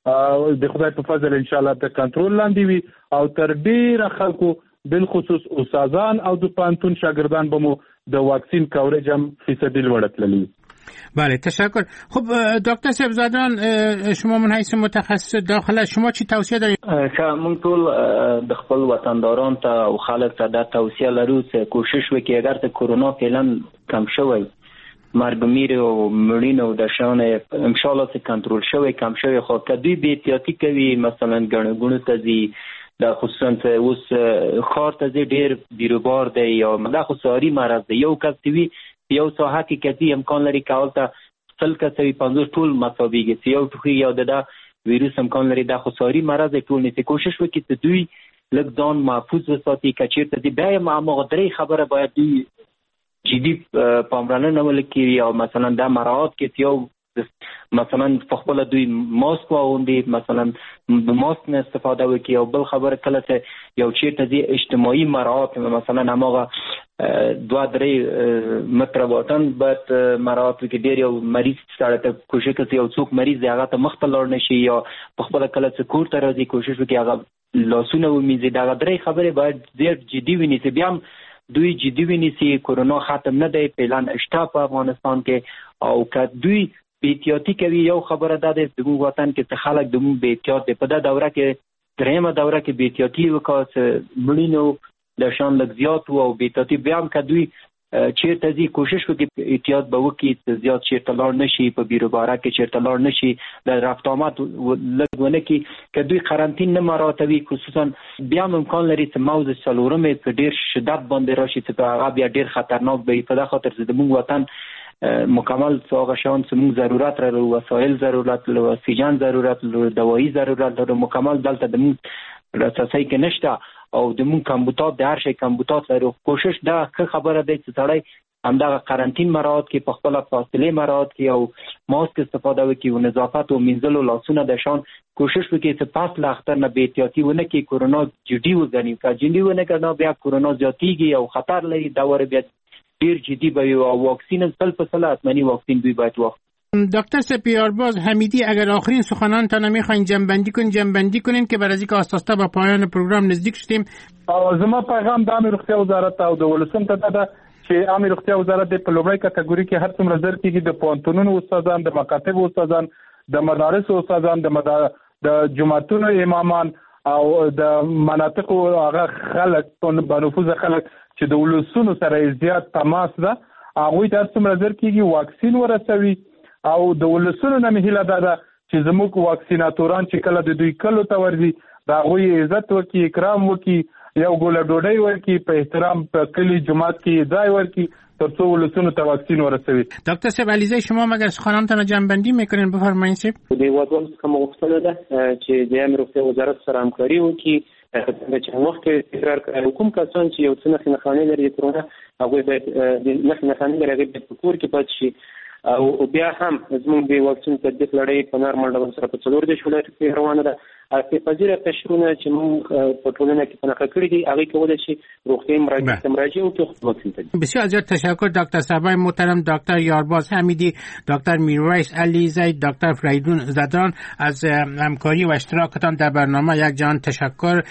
د خدای په فضل ان شاء الله د کنټرول لاندې وي او تر ډیره خلکو بالخصوص استادان او د پانتون شاگردان به مو د واکسین کوریج هم فیصدی لوړ تللی. بله تشکر. خب دکتر صاحب زادران شما من حیث متخصص داخله شما چی توصیه دارید؟ من ټول د خپل وطنداران ته او خلک ته دا توصیه لرو چې کوشش وکړي اگر ته کورونا فعلا کم شوی مرگ میر و مړین او د شان ان شاء الله چې کنټرول شوی کم شوی خو کدی به احتیاطي کوي مثلا ګڼ ګڼ ته دي د خصوصا اوس خار ته ډیر بیروبار دی یا د خصوصي مرض دی یو کس دی یو ساحه کې کدی امکان لري کول ته تل کسوي پنځه ټول مساويږي یو ټوخي یا د ویروس امکان لري د خصوصي مرض ټول نه کوشش وکړي ته دوی لګ ځان محفوظ وساتي کچیر ته دی بیا ما مغدري خبره باید دی جدي پاملرنه ولکې او مثلا د مراعات کې یو مثلا په خپل دوی ماسک واوندي مثلا ماسک نه استفاده وکړي او بل خبره کله چې یو چیرته دي اجتماعي مراعات مثلا هغه دوه درې متر واټن بعد مراعات کې ډیر یو مریض سره ته کوشش کوي یو څوک مریض هغه ته مختلور نشي یا په خپل کله چې کور ته راځي کوشش وکړي هغه لاسونه ومیزي دا درې خبره باید ډیر جدي ونیسي بیا دوی جدي ونیسي کورونا ختم نه دی پلان اشتا په افغانستان کې او که دوی بیتیاتی کوي یو خبره ده د دغه وطن کې څه خلک د مو بیتیات په دا دوره کې درېمه دوره کې بیتیاتی وکړ مړینو د شان لږ زیات او بیتیاتی بیا هم کدوی چیرته دي کوشش وکړي احتیاط به وکړي زیات چیرته لاړ نشي په بیروباره کې چیرته لاړ نشي د رفتامات لګونه کې کدوی قرنطین نه مراعاتوي خصوصا بیا امکان لري چې موضوع څلورمه په ډیر شدت باندې راشي چې په هغه بیا ډیر خطرناک وي په دغه خاطر د موږ وطن مکمل څنګه شان چې موږ ضرورت لرو وسایل ضرورت لرو اکسیجن ضرورت لرو دوايي ضرورت لرو مکمل دلته د موږ رساسۍ کې نشته او د موږ کمبوتات د هر شي کمبوتات لرو کوشش دا خبره ده چې سړی همدغه قرنطین مراعات کې په خپل فاصله مراعات کې او ماسک استفاده وکړي او نظافت او منځلو لاسونه د شان کوشش وکړي چې پاس لا اختر نه به احتیاطي ونه کې کورونا جدي وګڼي کا جدي ونه کړه بیا کورونا زیاتیږي او خطر لري دا ور بیا ډیر جدي به او واکسین سل په سل اتمنی واکسین دوی باید واخلي. دکتر سپیارباز حمیدی اگر آخرین سخنانتان میخواین جنبندی کنین جنبندی کنین که بر از اینکه آستاستا به پایان پروگرام نزدیک شدیم. زما پیغام د امیر روغتیا وزارت او د ولسم ته ده چې امیر روغتیا وزارت د پلوړی کټګوري کې هر څومره زر کېږي د پونتونونو استادان د مکاتب استادان د مدارس استادان د مدار د جماعتونو امامان او د مناطق هغه خلک په نفوذ خلک چې د ولسونو سره زیات تماس ده هغه ته څومره زر کېږي واکسین ورسوي او د ولسونو نه مهله ده چې زموږ واکسیناتوران چې کله د دوی کلو ته ورځي دا غوي عزت وکي اکرام وکي یو ګوله ډوډۍ ورکي په احترام په کلی جماعت کې ځای ورکي ترڅو ولسونو ته واکسین ورسوي. دکتر صاحب علیزی شما مگر سخنانتان جنبندی میکنین بفرمایید صاحب. د وادوال څخه مغوښتنه ده چې د امیر روغتیا وزارت سره همکاري وکړي د چا وخت تکرار کوي کوم کسان چې یو څه نه خنخانه لري کرونا هغه باید د نه خنخانه لري په کور کې پات شي او بیا هم زموږ د واکسین تطبیق لړۍ په نارمل ډول سره په څلور د ولایتونو کې روانه ده. اته پذیره قشرونه چې موږ په ټولنه کې پناه کړی دي هغه کولای شي روغتیايي مراجعه مراجعه وکړي واکسین تطبیق. بسیار زیاد تشکر دکتر صاحب محترم، دکتر یارباز حمیدی، دکتر میرویس علیزی، دکتر فریدون زدران از همکاری و اشتراکتان در برنامه. یک جان تشکر.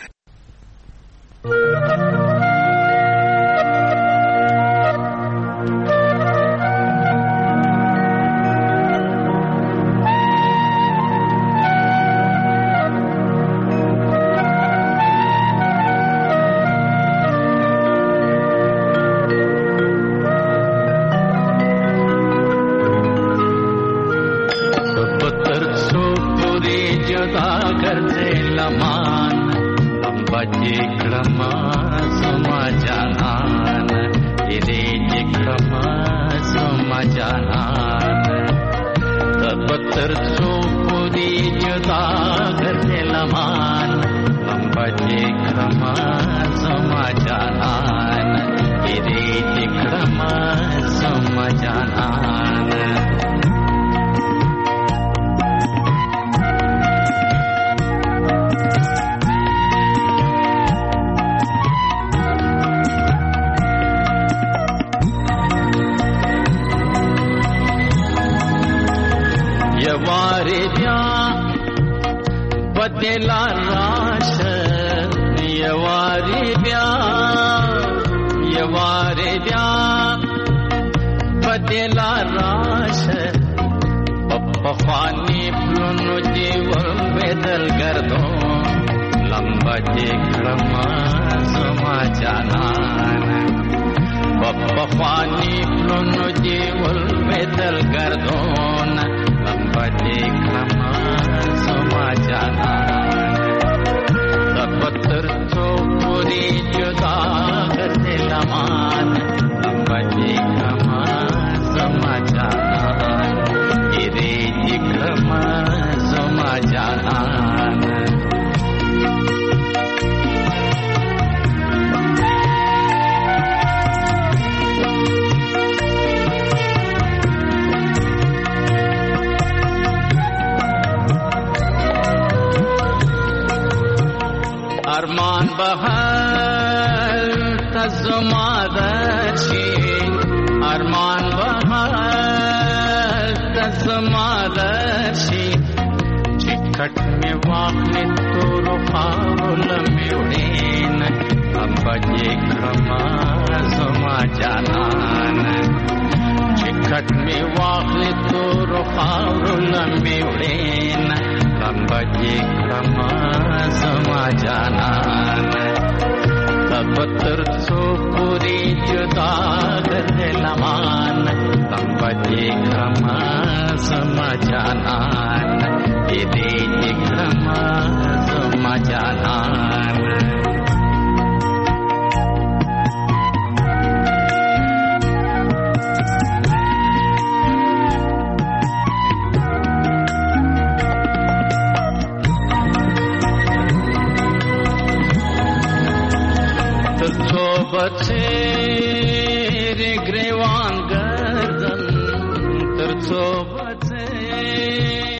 ارمان بهر تزمادشی ارمان بهر تزمادشی چکٹ میں واقع تو رخاول میوڑین اب بجے کرما زما جانان چکٹ میں واقع تو رخاول میوڑین اب بجے کرما زما جانان تب تر سو پوری جدا دلمان اب بجے کرما زما جانان یہ دے کرما زما جانان बचे